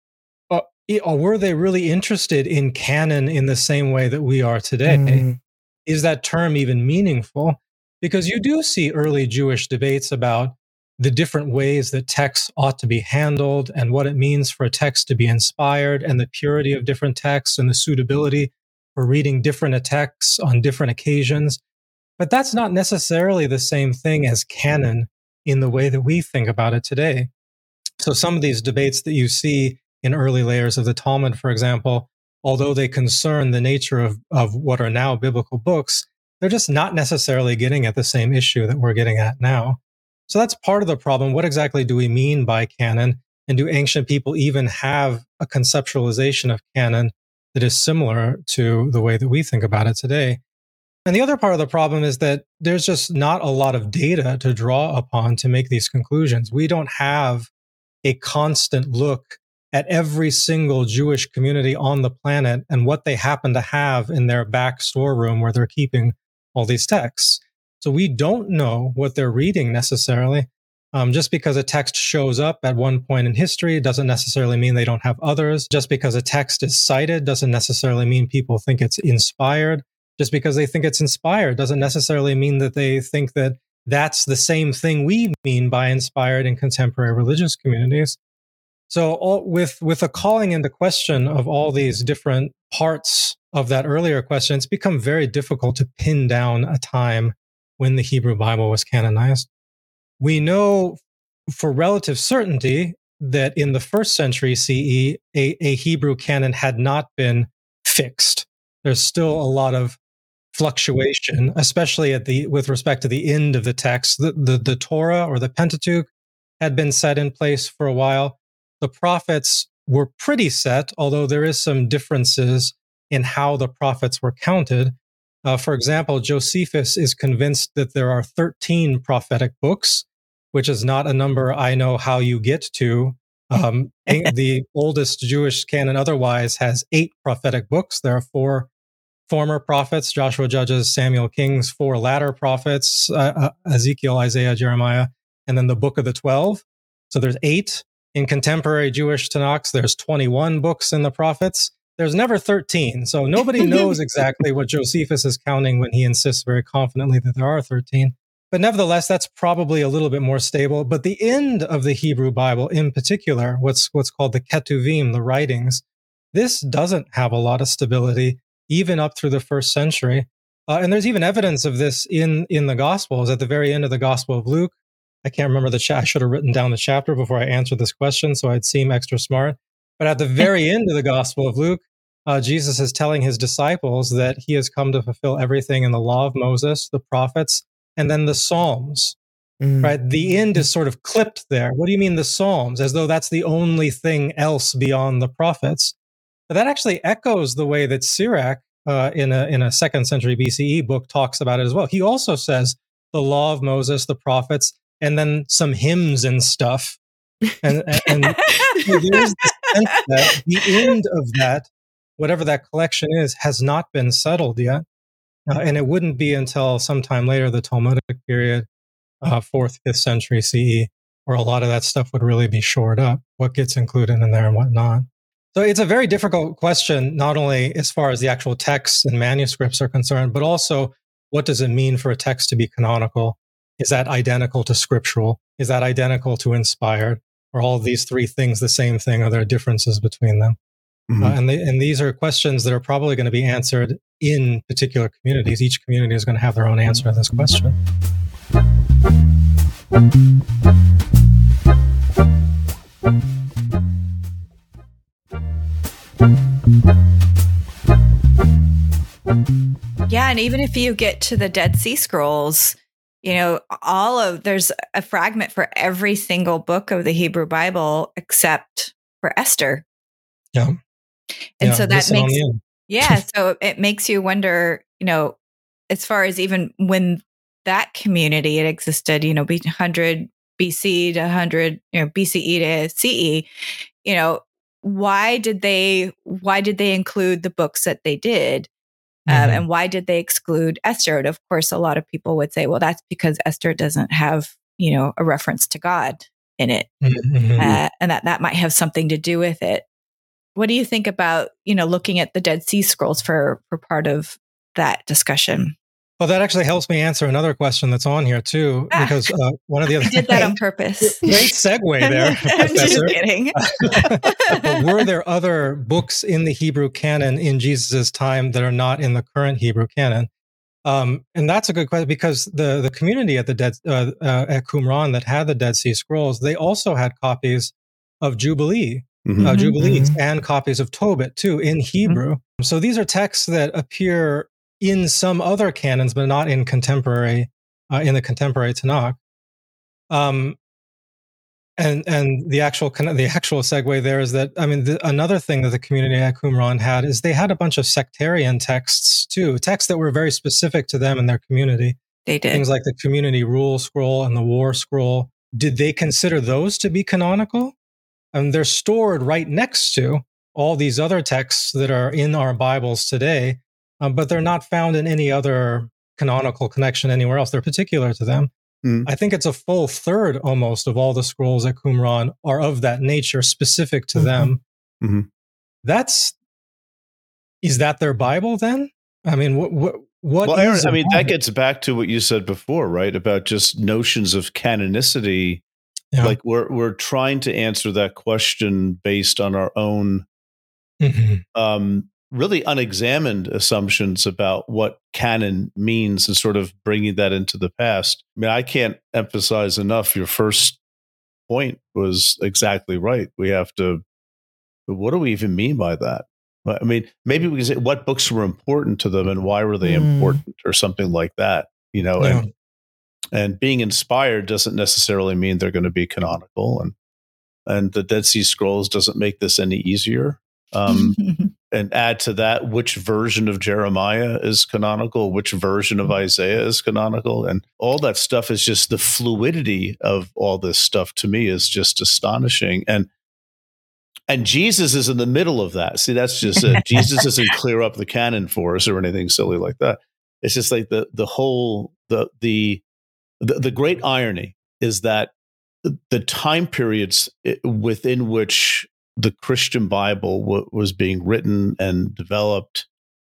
uh, were they really interested in canon in the same way that we are today? Mm. Is that term even meaningful? Because you do see early Jewish debates about the different ways that texts ought to be handled and what it means for a text to be inspired and the purity of different texts and the suitability for reading different texts on different occasions. But that's not necessarily the same thing as canon in the way that we think about it today. So some of these debates that you see in early layers of the Talmud, for example, although they concern the nature of, of what are now biblical books, they're just not necessarily getting at the same issue that we're getting at now. So that's part of the problem. What exactly do we mean by canon? And do ancient people even have a conceptualization of canon that is similar to the way that we think about it today? And the other part of the problem is that there's just not a lot of data to draw upon to make these conclusions. We don't have a constant look at every single Jewish community on the planet and what they happen to have in their back storeroom where they're keeping all these texts. So we don't know what they're reading necessarily. Um, just because a text shows up at one point in history doesn't necessarily mean they don't have others. Just because a text is cited doesn't necessarily mean people think it's inspired. Just because they think it's inspired doesn't necessarily mean that they think that that's the same thing we mean by inspired in contemporary religious communities. So all, with, with a calling into question of all these different parts of that earlier question, it's become very difficult to pin down a time when the Hebrew Bible was canonized. We know for relative certainty that in the first century C E, a, a Hebrew canon had not been fixed. There's still a lot of fluctuation, especially at the with respect to the end of the text. The, the, the Torah or the Pentateuch had been set in place for a while. The prophets were pretty set, although there is some differences in how the prophets were counted. Uh, for example, Josephus is convinced that there are thirteen prophetic books, which is not a number I know how you get to. Um, the oldest Jewish canon otherwise has eight prophetic books. There are four former prophets, Joshua, Judges, Samuel, Kings, four latter prophets, uh, uh, Ezekiel, Isaiah, Jeremiah, and then the Book of the Twelve. So there's eight. In contemporary Jewish Tanakh, there's twenty-one books in the prophets. There's never thirteen. So nobody knows exactly what Josephus is counting when he insists very confidently that there are thirteen. But nevertheless, that's probably a little bit more stable. But the end of the Hebrew Bible in particular, what's what's called the Ketuvim, the writings, this doesn't have a lot of stability, even up through the first century. Uh, and there's even evidence of this in, in the Gospels. At the very end of the Gospel of Luke, I can't remember the cha- I should have written down the chapter before I answered this question, so I'd seem extra smart. But at the very end of the Gospel of Luke, uh, Jesus is telling his disciples that he has come to fulfill everything in the law of Moses, the prophets, and then the Psalms. Mm. Right? The end is sort of clipped there. What do you mean the Psalms? As though that's the only thing else beyond the prophets. But that actually echoes the way that Sirach, uh, in a in a second century B C E book, talks about it as well. He also says the law of Moses, the prophets, and then some hymns and stuff. And, and, and there's the sense that the end of that, whatever that collection is, has not been settled yet. Uh, and it wouldn't be until sometime later, the Talmudic period, uh, fourth, fifth century C E, where a lot of that stuff would really be shored up, what gets included in there and what not. So it's a very difficult question, not only as far as the actual texts and manuscripts are concerned, but also what does it mean for a text to be canonical? Is that identical to scriptural? Is that identical to inspired? Are all of these three things the same thing? Are there differences between them? Mm-hmm. Uh, and, they, and these are questions that are probably going to be answered in particular communities. Each community is going to have their own answer to this question. Yeah, and even if you get to the Dead Sea Scrolls, you know, all of there's a fragment for every single book of the Hebrew Bible except for Esther. Yeah. And yeah, so that makes, yeah, so it makes you wonder, you know, as far as even when that community, it existed, you know, one hundred B C to one hundred, you know, B C E to C E, you know, why did they why did they include the books that they did? Mm-hmm. Um, and why did they exclude Esther? And of course, a lot of people would say, well, that's because Esther doesn't have, you know, a reference to God in it. Mm-hmm. Uh, and that that might have something to do with it. What do you think about, you know, looking at the Dead Sea Scrolls for, for part of that discussion? Well, that actually helps me answer another question that's on here too, ah, because uh, one of the other I did that on purpose. Great segue there, I'm just kidding. But were there other books in the Hebrew canon in Jesus's time that are not in the current Hebrew canon? Um, and that's a good question, because the the community at the Dead uh, uh, at Qumran that had the Dead Sea Scrolls, they also had copies of Jubilee, mm-hmm. uh, Jubilees, mm-hmm. and copies of Tobit too in Hebrew. Mm-hmm. So these are texts that appear in some other canons, but not in contemporary, uh, in the contemporary Tanakh. Um, and and the actual the actual segue there is that, I mean, the, another thing that the community at Qumran had is they had a bunch of sectarian texts too, texts that were very specific to them and their community. They did things like the community rule scroll and the war scroll. Did they consider those to be canonical? And they're stored right next to all these other texts that are in our Bibles today. Um, but they're not found in any other canonical connection anywhere else. They're particular to them. Mm. I think it's a full third almost of all the scrolls at Qumran are of that nature, specific to mm-hmm. them. Mm-hmm. That's, is that their Bible then? I mean, what, what, what well, is Aaron, I mean, Bible? That gets back to what you said before, right? About just notions of canonicity. Yeah. Like we're, we're trying to answer that question based on our own, mm-hmm. um, really unexamined assumptions about what canon means and sort of bringing that into the past. I mean, I can't emphasize enough. Your first point was exactly right. We have to, what do we even mean by that? I mean, maybe we can say what books were important to them and why were they mm. important or something like that, you know, yeah. and, and being inspired doesn't necessarily mean they're going to be canonical, and, and the Dead Sea Scrolls doesn't make this any easier. Um, and add to that which version of Jeremiah is canonical, which version of Isaiah is canonical, and all that stuff is just the fluidity of all this stuff to me is just astonishing. And and Jesus is in the middle of that. See, that's just it. Jesus doesn't clear up the canon for us or anything silly like that. It's just like the the whole the the the, the great irony is that the time periods within which the Christian Bible w- was being written and developed,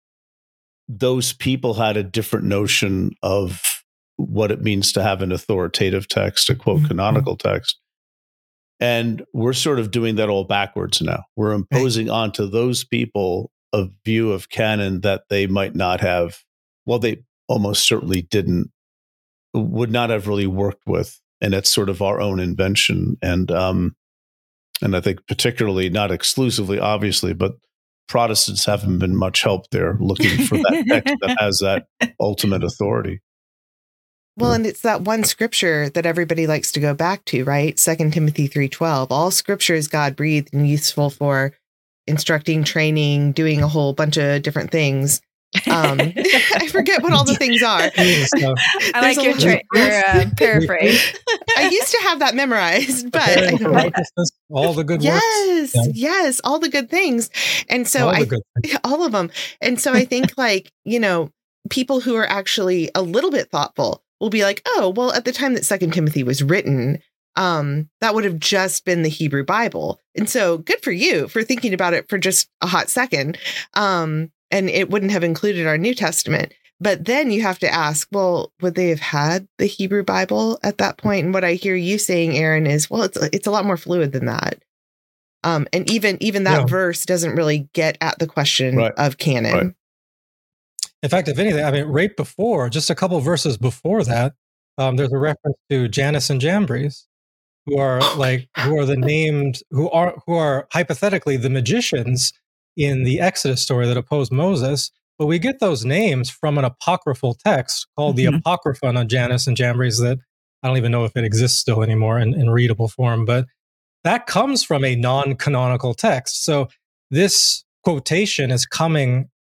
those people had a different notion of what it means to have an authoritative text, a quote, mm-hmm. canonical text. And we're sort of doing that all backwards now. We're imposing right. onto those people a view of canon that they might not have, well, they almost certainly didn't, would not have really worked with. And it's sort of our own invention. And, um, And I think particularly, not exclusively, obviously, but Protestants haven't been much help there looking for that text that has that ultimate authority. Well, and it's that one scripture that everybody likes to go back to, right? Second Timothy three twelve. All scripture is God-breathed and useful for instructing, training, doing a whole bunch of different things. Um, I forget what all the things are. I like your, tra- your uh, paraphrase. I used to have that memorized, but I all the good yes, works. Yeah. yes, all the good things. And so all I, all of them. And so I think like, you know, people who are actually a little bit thoughtful will be like, oh, well, at the time that Second Timothy was written, um, that would have just been the Hebrew Bible. And so good for you for thinking about it for just a hot second. Um, And it wouldn't have included our New Testament. But then you have to ask, well, would they have had the Hebrew Bible at that point? And what I hear you saying, Aaron, is, well, it's it's a lot more fluid than that. Um, and even even that yeah. verse doesn't really get at the question right. of canon. Right. In fact, if anything, I mean, right before, just a couple of verses before that, um, there's a reference to Jannes and Jambres, who are like who are the named who are who are hypothetically the magicians in the Exodus story that opposed Moses. But we get those names from an apocryphal text called mm-hmm. the Apocryphon of Jannes and Jambres that I don't even know if it exists still anymore in, in readable form, but that comes from a non-canonical text. So this quotation is coming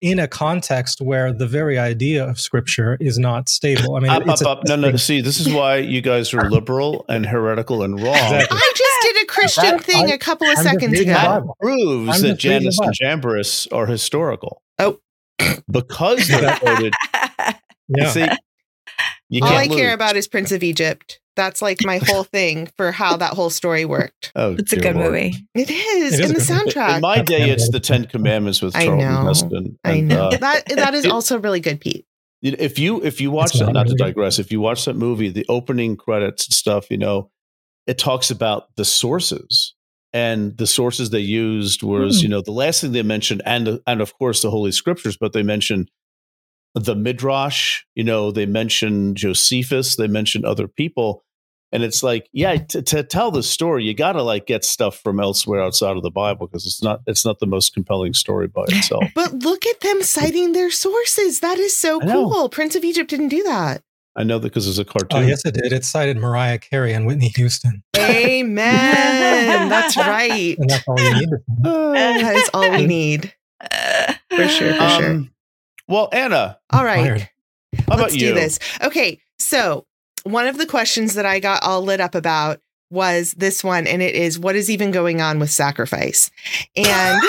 in a context where the very idea of scripture is not stable. I mean, Up, it's up, a, up. No, no. See, this is why you guys are liberal and heretical and wrong. Exactly. I just did a Christian That- thing I- a couple of I'm just seconds reading the ago. That Bible. proves I'm that just reading Janus the and Jambres are historical. Oh. Because they're quoted. Yeah. See, you All can't I care lose. about is Prince of Egypt. That's like my whole thing for how that whole story worked. Oh, It's a dear good Lord. movie. It is, It is in a the good movie. soundtrack. In my day, it's the Ten Commandments with I Charlton know. Heston. I And, know uh, that that is it- also really good, Pete. if you if you watch It's that, not not to really- digress, if you watch that movie, the opening credits and stuff, you know, it talks about the sources. And the sources they used was, Hmm. you know, the last thing they mentioned, and and of course the Holy Scriptures, but they mentioned the Midrash, you know, they mentioned Josephus, they mentioned other people. And it's like, yeah, t- to tell the story, you got to like get stuff from elsewhere outside of the Bible because it's not it's not the most compelling story by itself. But look at them citing their sources. That is so I know. cool. Prince of Egypt didn't do that. I know that because it's a Oh, cartoon. yes, it did. It cited Mariah Carey and Whitney Houston. Amen. That's right. And that's all you need. That is all we need. For sure, for sure. Um, well, Anna, All right. Fired. how Let's about do you? this. Okay. So, one of the questions that I got all lit up about was this one, and it is, what is even going on with sacrifice? And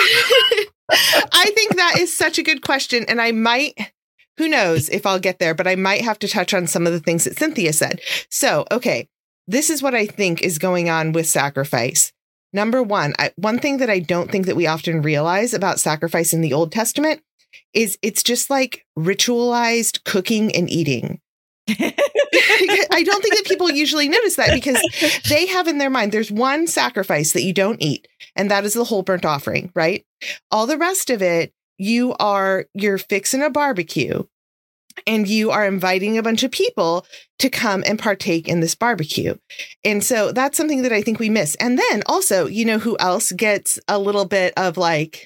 I think that is such a good question. And I might, who knows if I'll get there, but I might have to touch on some of the things that Cynthia said. So, okay, this is what I think is going on with sacrifice. Number one, I, one thing that I don't think that we often realize about sacrifice in the Old Testament is it's just like ritualized cooking and eating. I don't think that people usually notice that because they have in their mind, there's one sacrifice that you don't eat, and that is the whole burnt offering, right? All the rest of it, you are, you're fixing a barbecue and you are inviting a bunch of people to come and partake in this barbecue. And so that's something that I think we miss. And then also, you know, who else gets a little bit of like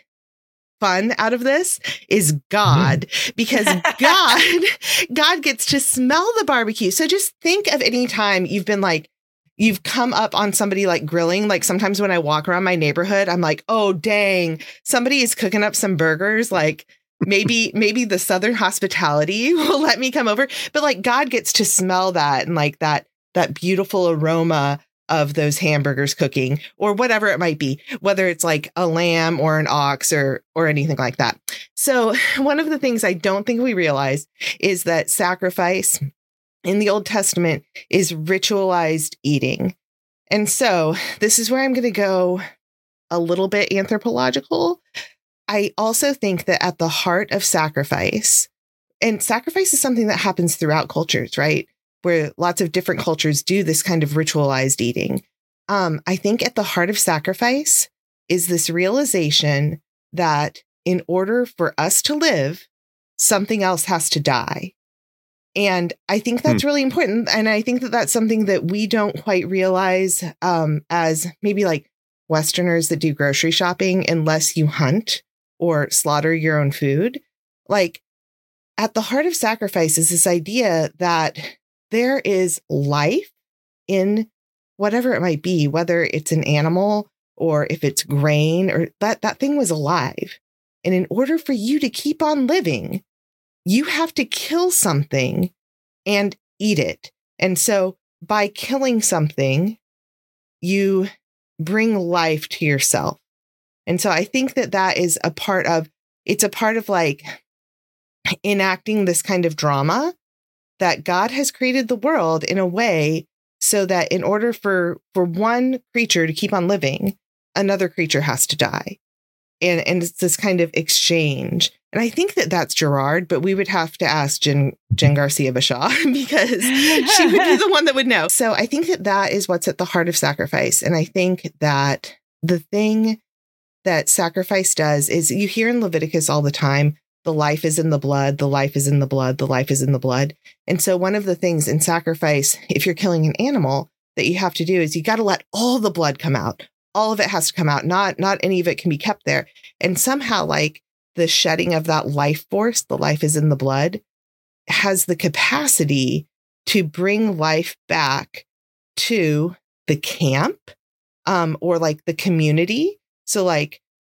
fun out of this is God, because God, God gets to smell the barbecue. So just think of any time you've been like, you've come up on somebody like grilling. Like sometimes when I walk around my neighborhood, I'm like, oh, dang, somebody is cooking up some burgers. Like maybe, maybe the Southern hospitality will let me come over. But like God gets to smell that and like that, that beautiful aroma of those hamburgers cooking or whatever it might be, whether it's like a lamb or an ox or or anything like that. So one of the things I don't think we realize is that sacrifice in the Old Testament is ritualized eating. And so this is where I'm going to go a little bit anthropological. I also think that at the heart of sacrifice, and sacrifice is something that happens throughout cultures, right? Where lots of different cultures do this kind of ritualized eating. Um, I think at the heart of sacrifice is this realization that in order for us to live, something else has to die. And I think that's hmm. really important. And I think that that's something that we don't quite realize um, as maybe like Westerners that do grocery shopping, unless you hunt or slaughter your own food. Like at the heart of sacrifice is this idea that there is life in whatever it might be, whether it's an animal or if it's grain or that, that thing was alive. And in order for you to keep on living, you have to kill something and eat it. And so by killing something, you bring life to yourself. And so I think that that is a part of, it's a part of like enacting this kind of drama that God has created the world in a way so that in order for, for one creature to keep on living, another creature has to die. And, and it's this kind of exchange. And I think that that's Gerard, but we would have to ask Jen, Jen Garcia Bashaw because she would be the one that would know. So I think that that is what's at the heart of sacrifice. And I think that the thing that sacrifice does is you hear in Leviticus all the time, the life is in the blood, the life is in the blood, the life is in the blood. And so one of the things in sacrifice, if you're killing an animal, that you have to do is you got to let all the blood come out. All of it has to come out. Not, not any of it can be kept there. And somehow like the shedding of that life force, the life is in the blood, has the capacity to bring life back to the camp um, or like the community. So like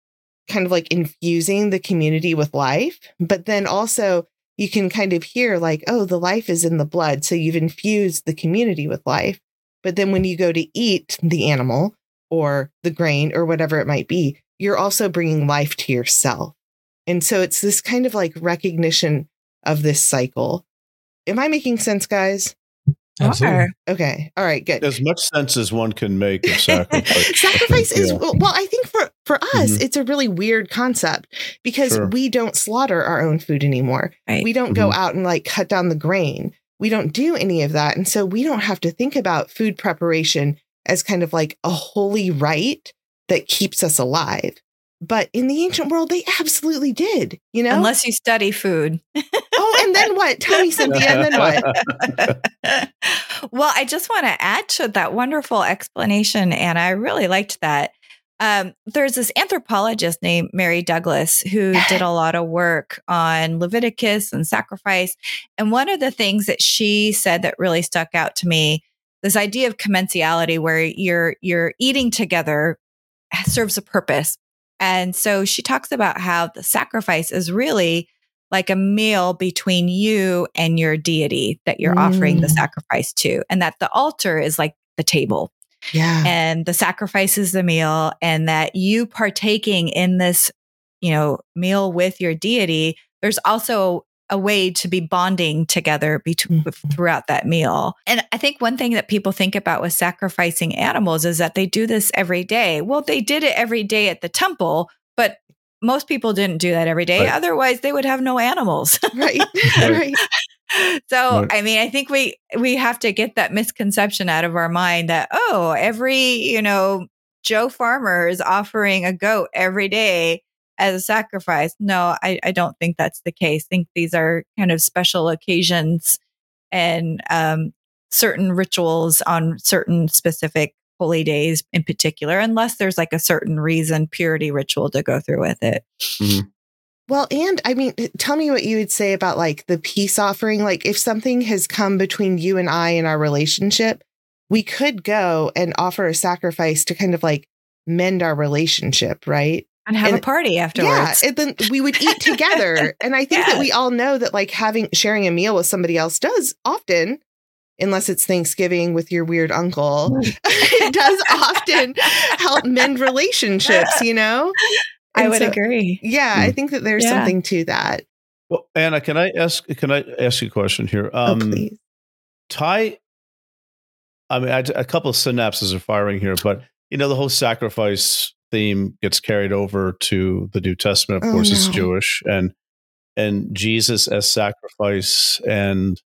kind of like infusing the community with life. But then also you can kind of hear like, oh, the life is in the blood. So you've infused the community with life. But then when you go to eat the animal or the grain or whatever it might be, you're also bringing life to yourself. And so it's this kind of like recognition of this cycle. Am I making sense, guys? Absolutely. Okay. All right, good. As much sense as one can make of sacrifice. Sacrifice is, Yeah. well, I think for, for us, Mhm. it's a really weird concept because Sure. we don't slaughter our own food anymore. Right. We don't go Mhm. out and like cut down the grain. We don't do any of that. And so we don't have to think about food preparation as kind of like a holy rite that keeps us alive. But in the ancient world, they absolutely did, you know? Unless you study food. Oh, and then what? Tell me, Cynthia, and then what? Well, I just want to add to that wonderful explanation, and I really liked that. Um, there's this anthropologist named Mary Douglas who did a lot of work on Leviticus and sacrifice. And one of the things that she said that really stuck out to me, this idea of commensaliity, where you're you're eating together, serves a purpose. And so she talks about how the sacrifice is really like a meal between you and your deity that you're offering the Mm. sacrifice to, and that the altar is like the table Yeah. and the sacrifice is the meal, and that you partaking in this, you know, meal with your deity, there's also a way to be bonding together between Mhm. throughout that meal. And I think one thing that people think about with sacrificing animals is that they do this every day. Well, they did it every day at the temple, but most people didn't do that every day. Right. Otherwise, they would have no animals. Right. Right. Right. So, Right. I mean, I think we we have to get that misconception out of our mind that, oh, every, you know, Joe Farmer is offering a goat every day as a sacrifice. No, I, I don't think that's the case. I think these are kind of special occasions and um, certain rituals on certain specific holy days in particular, unless there's like a certain reason, purity ritual to go through with it. Mhm. Well, and I mean, tell me what you would say about like the peace offering. Like if something has come between you and I in our relationship, we could go and offer a sacrifice to kind of like mend our relationship, right? And have And- a party afterwards. Yeah, and then we would eat together. And I think Yeah. that we all know that like having sharing a meal with somebody else does often, unless it's Thanksgiving with your weird uncle, it does often help mend relationships, you know? I And would so- agree. Yeah, I think that there's Yeah. something to that. Well, Anna, can I ask? Can I ask you a question here? Oh, Um, please. Ty, I mean, I, a couple of synapses are firing here, but you know, the whole sacrifice theme gets carried over to the New Testament. Of Oh, course, it's no. Jewish, and and Jesus as sacrifice. And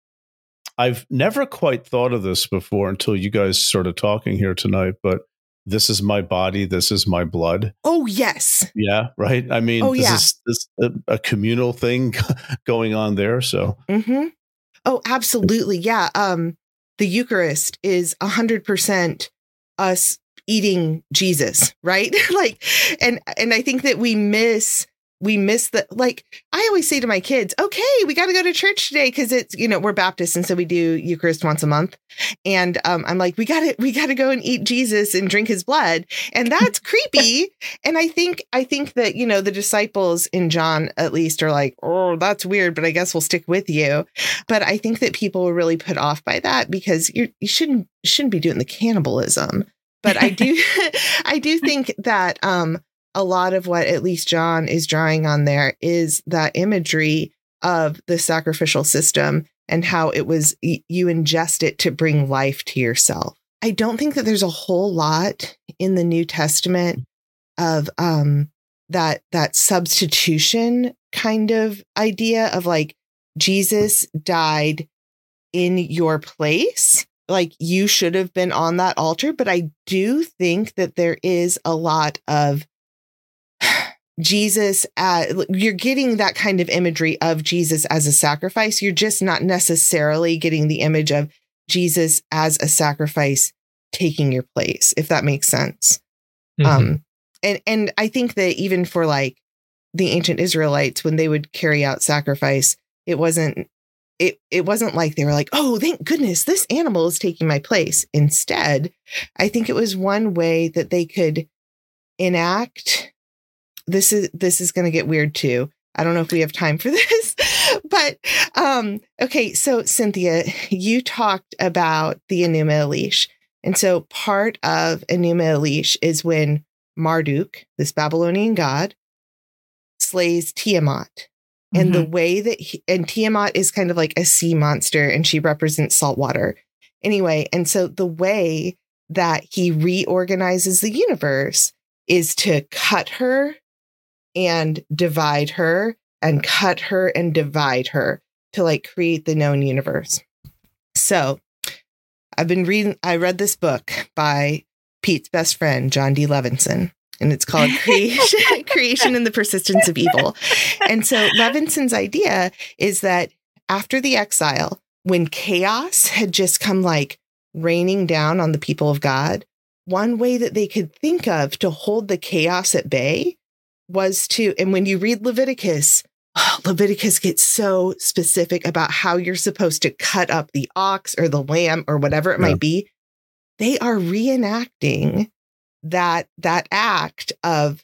I've never quite thought of this before until you guys started talking here tonight. But this is my body. This is my blood. Oh, yes. Yeah, right. I mean, Oh, this yeah. is this a, a communal thing going on there. So Mm-hmm. Oh, absolutely. Yeah. Um, the Eucharist is a hundred percent us eating Jesus, right? like, and and I think that we miss we miss the like. I always say to my kids, "Okay, we got to go to church today because it's you know we're Baptists and so we do Eucharist once a month." And um, I'm like, "We got to we got to go and eat Jesus and drink His blood," and that's creepy. And I think I think that you know the disciples in John at least are like, "Oh, that's weird," but I guess we'll stick with you. But I think that people were really put off by that because you you shouldn't shouldn't be doing the cannibalism. But I do I do think that um, a lot of what at least John is drawing on there is that imagery of the sacrificial system and how it was y- you ingest it to bring life to yourself. I don't think that there's a whole lot in the New Testament of um, that that substitution kind of idea of like Jesus died in your place. Like you should have been on that altar. But I do think that there is a lot of Jesus, at, you're getting that kind of imagery of Jesus as a sacrifice. You're just not necessarily getting the image of Jesus as a sacrifice taking your place, if that makes sense. Mhm. Um, and, and I think that even for like the ancient Israelites, when they would carry out sacrifice, it wasn't It it wasn't like they were like, oh, thank goodness, this animal is taking my place. Instead, I think it was one way that they could enact this is this is going to get weird too. I don't know if we have time for this, but um, okay. So Cynthia, you talked about the Enuma Elish, and so part of Enuma Elish is when Marduk, this Babylonian god, slays Tiamat. And mm-hmm. the way that he, and Tiamat is kind of like a sea monster, and she represents salt water. Anyway, and so the way that he reorganizes the universe is to cut her and divide her and cut her and divide her to like create the known universe. So I've been reading, I read this book by Pete's best friend, John D. Levinson, and it's called Creation, Creation and the Persistence of Evil. And so Levinson's idea is that after the exile, when chaos had just come like raining down on the people of God, one way that they could think of to hold the chaos at bay was to, and when you read Leviticus, oh, Leviticus gets so specific about how you're supposed to cut up the ox or the lamb or whatever it yeah. might be. They are reenacting that, that act of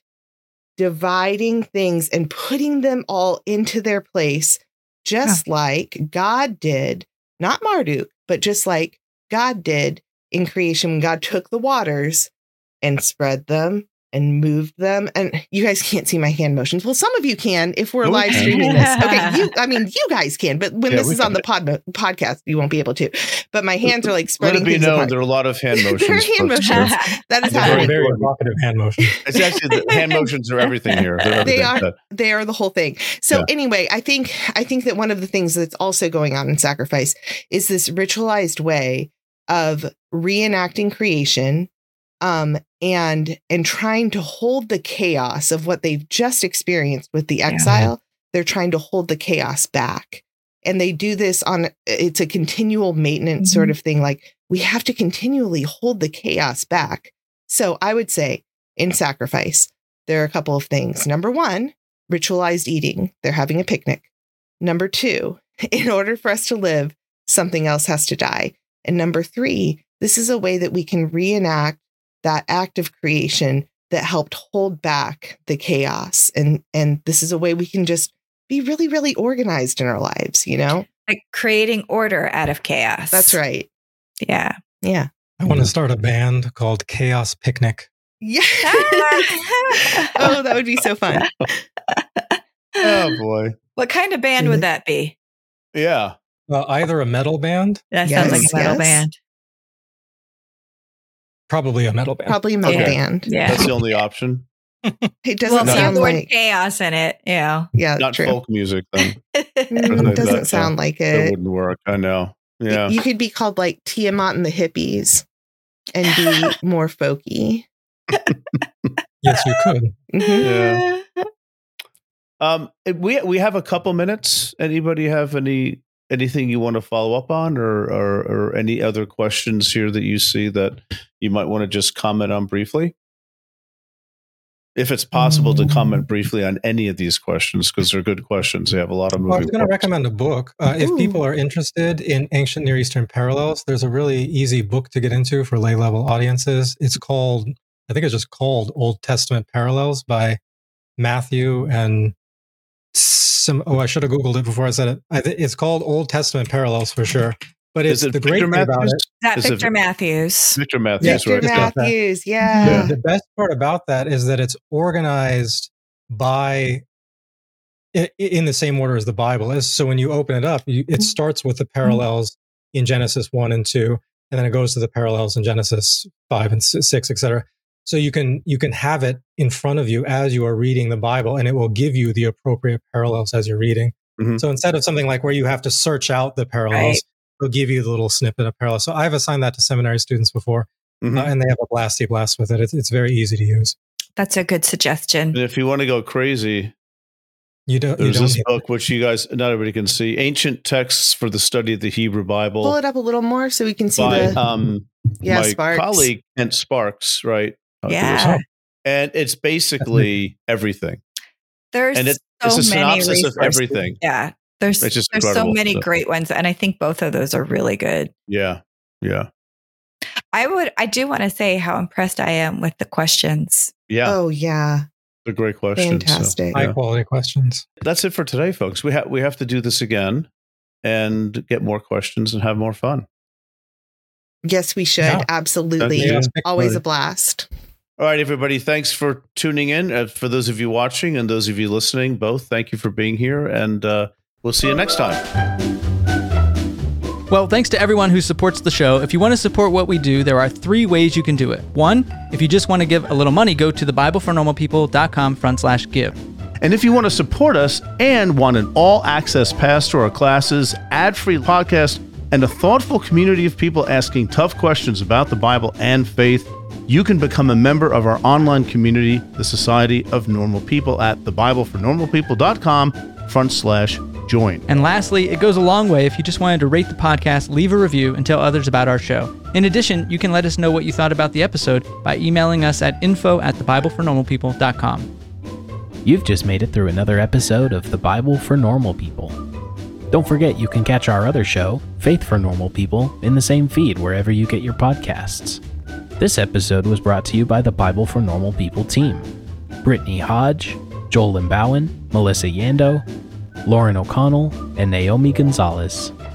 dividing things and putting them all into their place, just yeah. like God did, not Marduk, but just like God did in creation when God took the waters and spread them and moved them. And you guys can't see my hand motions. Well, some of you can if we're oh, live okay. streaming this. Okay, you, I mean, you guys can, but when yeah, this is on the pod, podcast, you won't be able to. But my hands are like spreading. Let it be known apart. There are a lot of hand motions. There are hand motions. That is happening. Very evocative hand motions. It's actually the hand motions are everything here. Everything. They are. They are the whole thing. So yeah. anyway, I think I think that one of the things that's also going on in sacrifice is this ritualized way of reenacting creation. Um, and and trying to hold the chaos of what they've just experienced with the exile. Yeah. They're trying to hold the chaos back. And they do this on, it's a continual maintenance mm-hmm. sort of thing. Like we have to continually hold the chaos back. So I would say in sacrifice, there are a couple of things. Number one, ritualized eating. They're having a picnic. Number two, in order for us to live, something else has to die. And number three, this is a way that we can reenact that act of creation that helped hold back the chaos. And, and this is a way we can just be really, really organized in our lives, you know? Like creating order out of chaos. That's right. Yeah. Yeah. I want to start a band called Chaos Picnic. Yeah. Oh, that would be so fun. Oh, boy. What kind of band would that be? Yeah. Uh, either a metal band. That yes, sounds like a metal yes. band. Probably a metal band. Probably a metal yeah. band. Yeah. That's the only option. It doesn't well, sound the like chaos in it. Yeah. Yeah. Not true. folk music then. It doesn't that, sound like it. It wouldn't work. I know. Yeah. You could be called like Tiamat and the Hippies and be more folky. Yes, you could. Mm-hmm. Yeah. Um, we we have a couple minutes. Anybody have any anything you want to follow up on, or, or or any other questions here that you see that you might want to just comment on briefly? If it's possible to comment briefly on any of these questions, because they're good questions. They have a lot of moving well, I was going to parts. recommend a book. Uh, if people are interested in ancient Near Eastern parallels, there's a really easy book to get into for lay level audiences. It's called, I think it's just called Old Testament Parallels by Matthew and some, oh, I should have Googled it before I said it. I th- it's called Old Testament Parallels for sure. But it's it the great Victor thing about Matthews? it. That Is Victor it Matthews. Victor Matthews, Victor right? Matthews, yeah. Yeah. The best part about that is that it's organized by i- in the same order as the Bible is. So when you open it up, you, it starts with the parallels in Genesis one and two, and then it goes to the parallels in Genesis five and six, et cetera. So you can you can have it in front of you as you are reading the Bible, and it will give you the appropriate parallels as you're reading. Mm-hmm. So instead of something like where you have to search out the parallels, Right. it'll give you the little snippet of parallels. So I've assigned that to seminary students before, Mm-hmm. uh, and they have a blasty blast with it. It's, it's very easy to use. That's a good suggestion. And if you want to go crazy, You don't. You there's don't this need book which you guys, not everybody can see, Ancient Texts for the Study of the Hebrew Bible. Pull it up a little more so we can see by the um, yeah, my Sparks. colleague Kent Sparks, right? Uh, Yeah. and it's basically everything. There's And it's, so it's a many synopsis of resources. everything. Yeah. There's It's just there's so incredible. many So- great ones, and I think both of those are really good. Yeah, yeah, I would I do want to say how impressed I am with the questions. yeah. Oh, yeah. They're great questions. so, Fantastic. yeah. High quality questions. That's it for today, folks. We have we have to do this again and get more questions and have more fun. Yes, we should. Yeah. Absolutely. Yeah. Always a blast. All right, everybody. Thanks for tuning in. Uh, for those of you watching and those of you listening, both, thank you for being here, and uh, we'll see you next time. Well, thanks to everyone who supports the show. If you want to support what we do, there are three ways you can do it. One, if you just want to give a little money, go to thebiblefornormalpeople.com front slash give. And if you want to support us and want an all-access pass to our classes, ad-free podcast, and a thoughtful community of people asking tough questions about the Bible and faith, you can become a member of our online community, the Society of Normal People, at thebiblefornormalpeople.com front slash join. And lastly, it goes a long way if you just wanted to rate the podcast, leave a review, and tell others about our show. In addition, you can let us know what you thought about the episode by emailing us at info at thebiblefornormalpeople.com. You've just made it through another episode of The Bible for Normal People. Don't forget you can catch our other show, Faith for Normal People, in the same feed wherever you get your podcasts. This episode was brought to you by the Bible for Normal People team. Brittany Hodge, Joel Limbowen, Melissa Yando, Lauren O'Connell, and Naomi Gonzalez.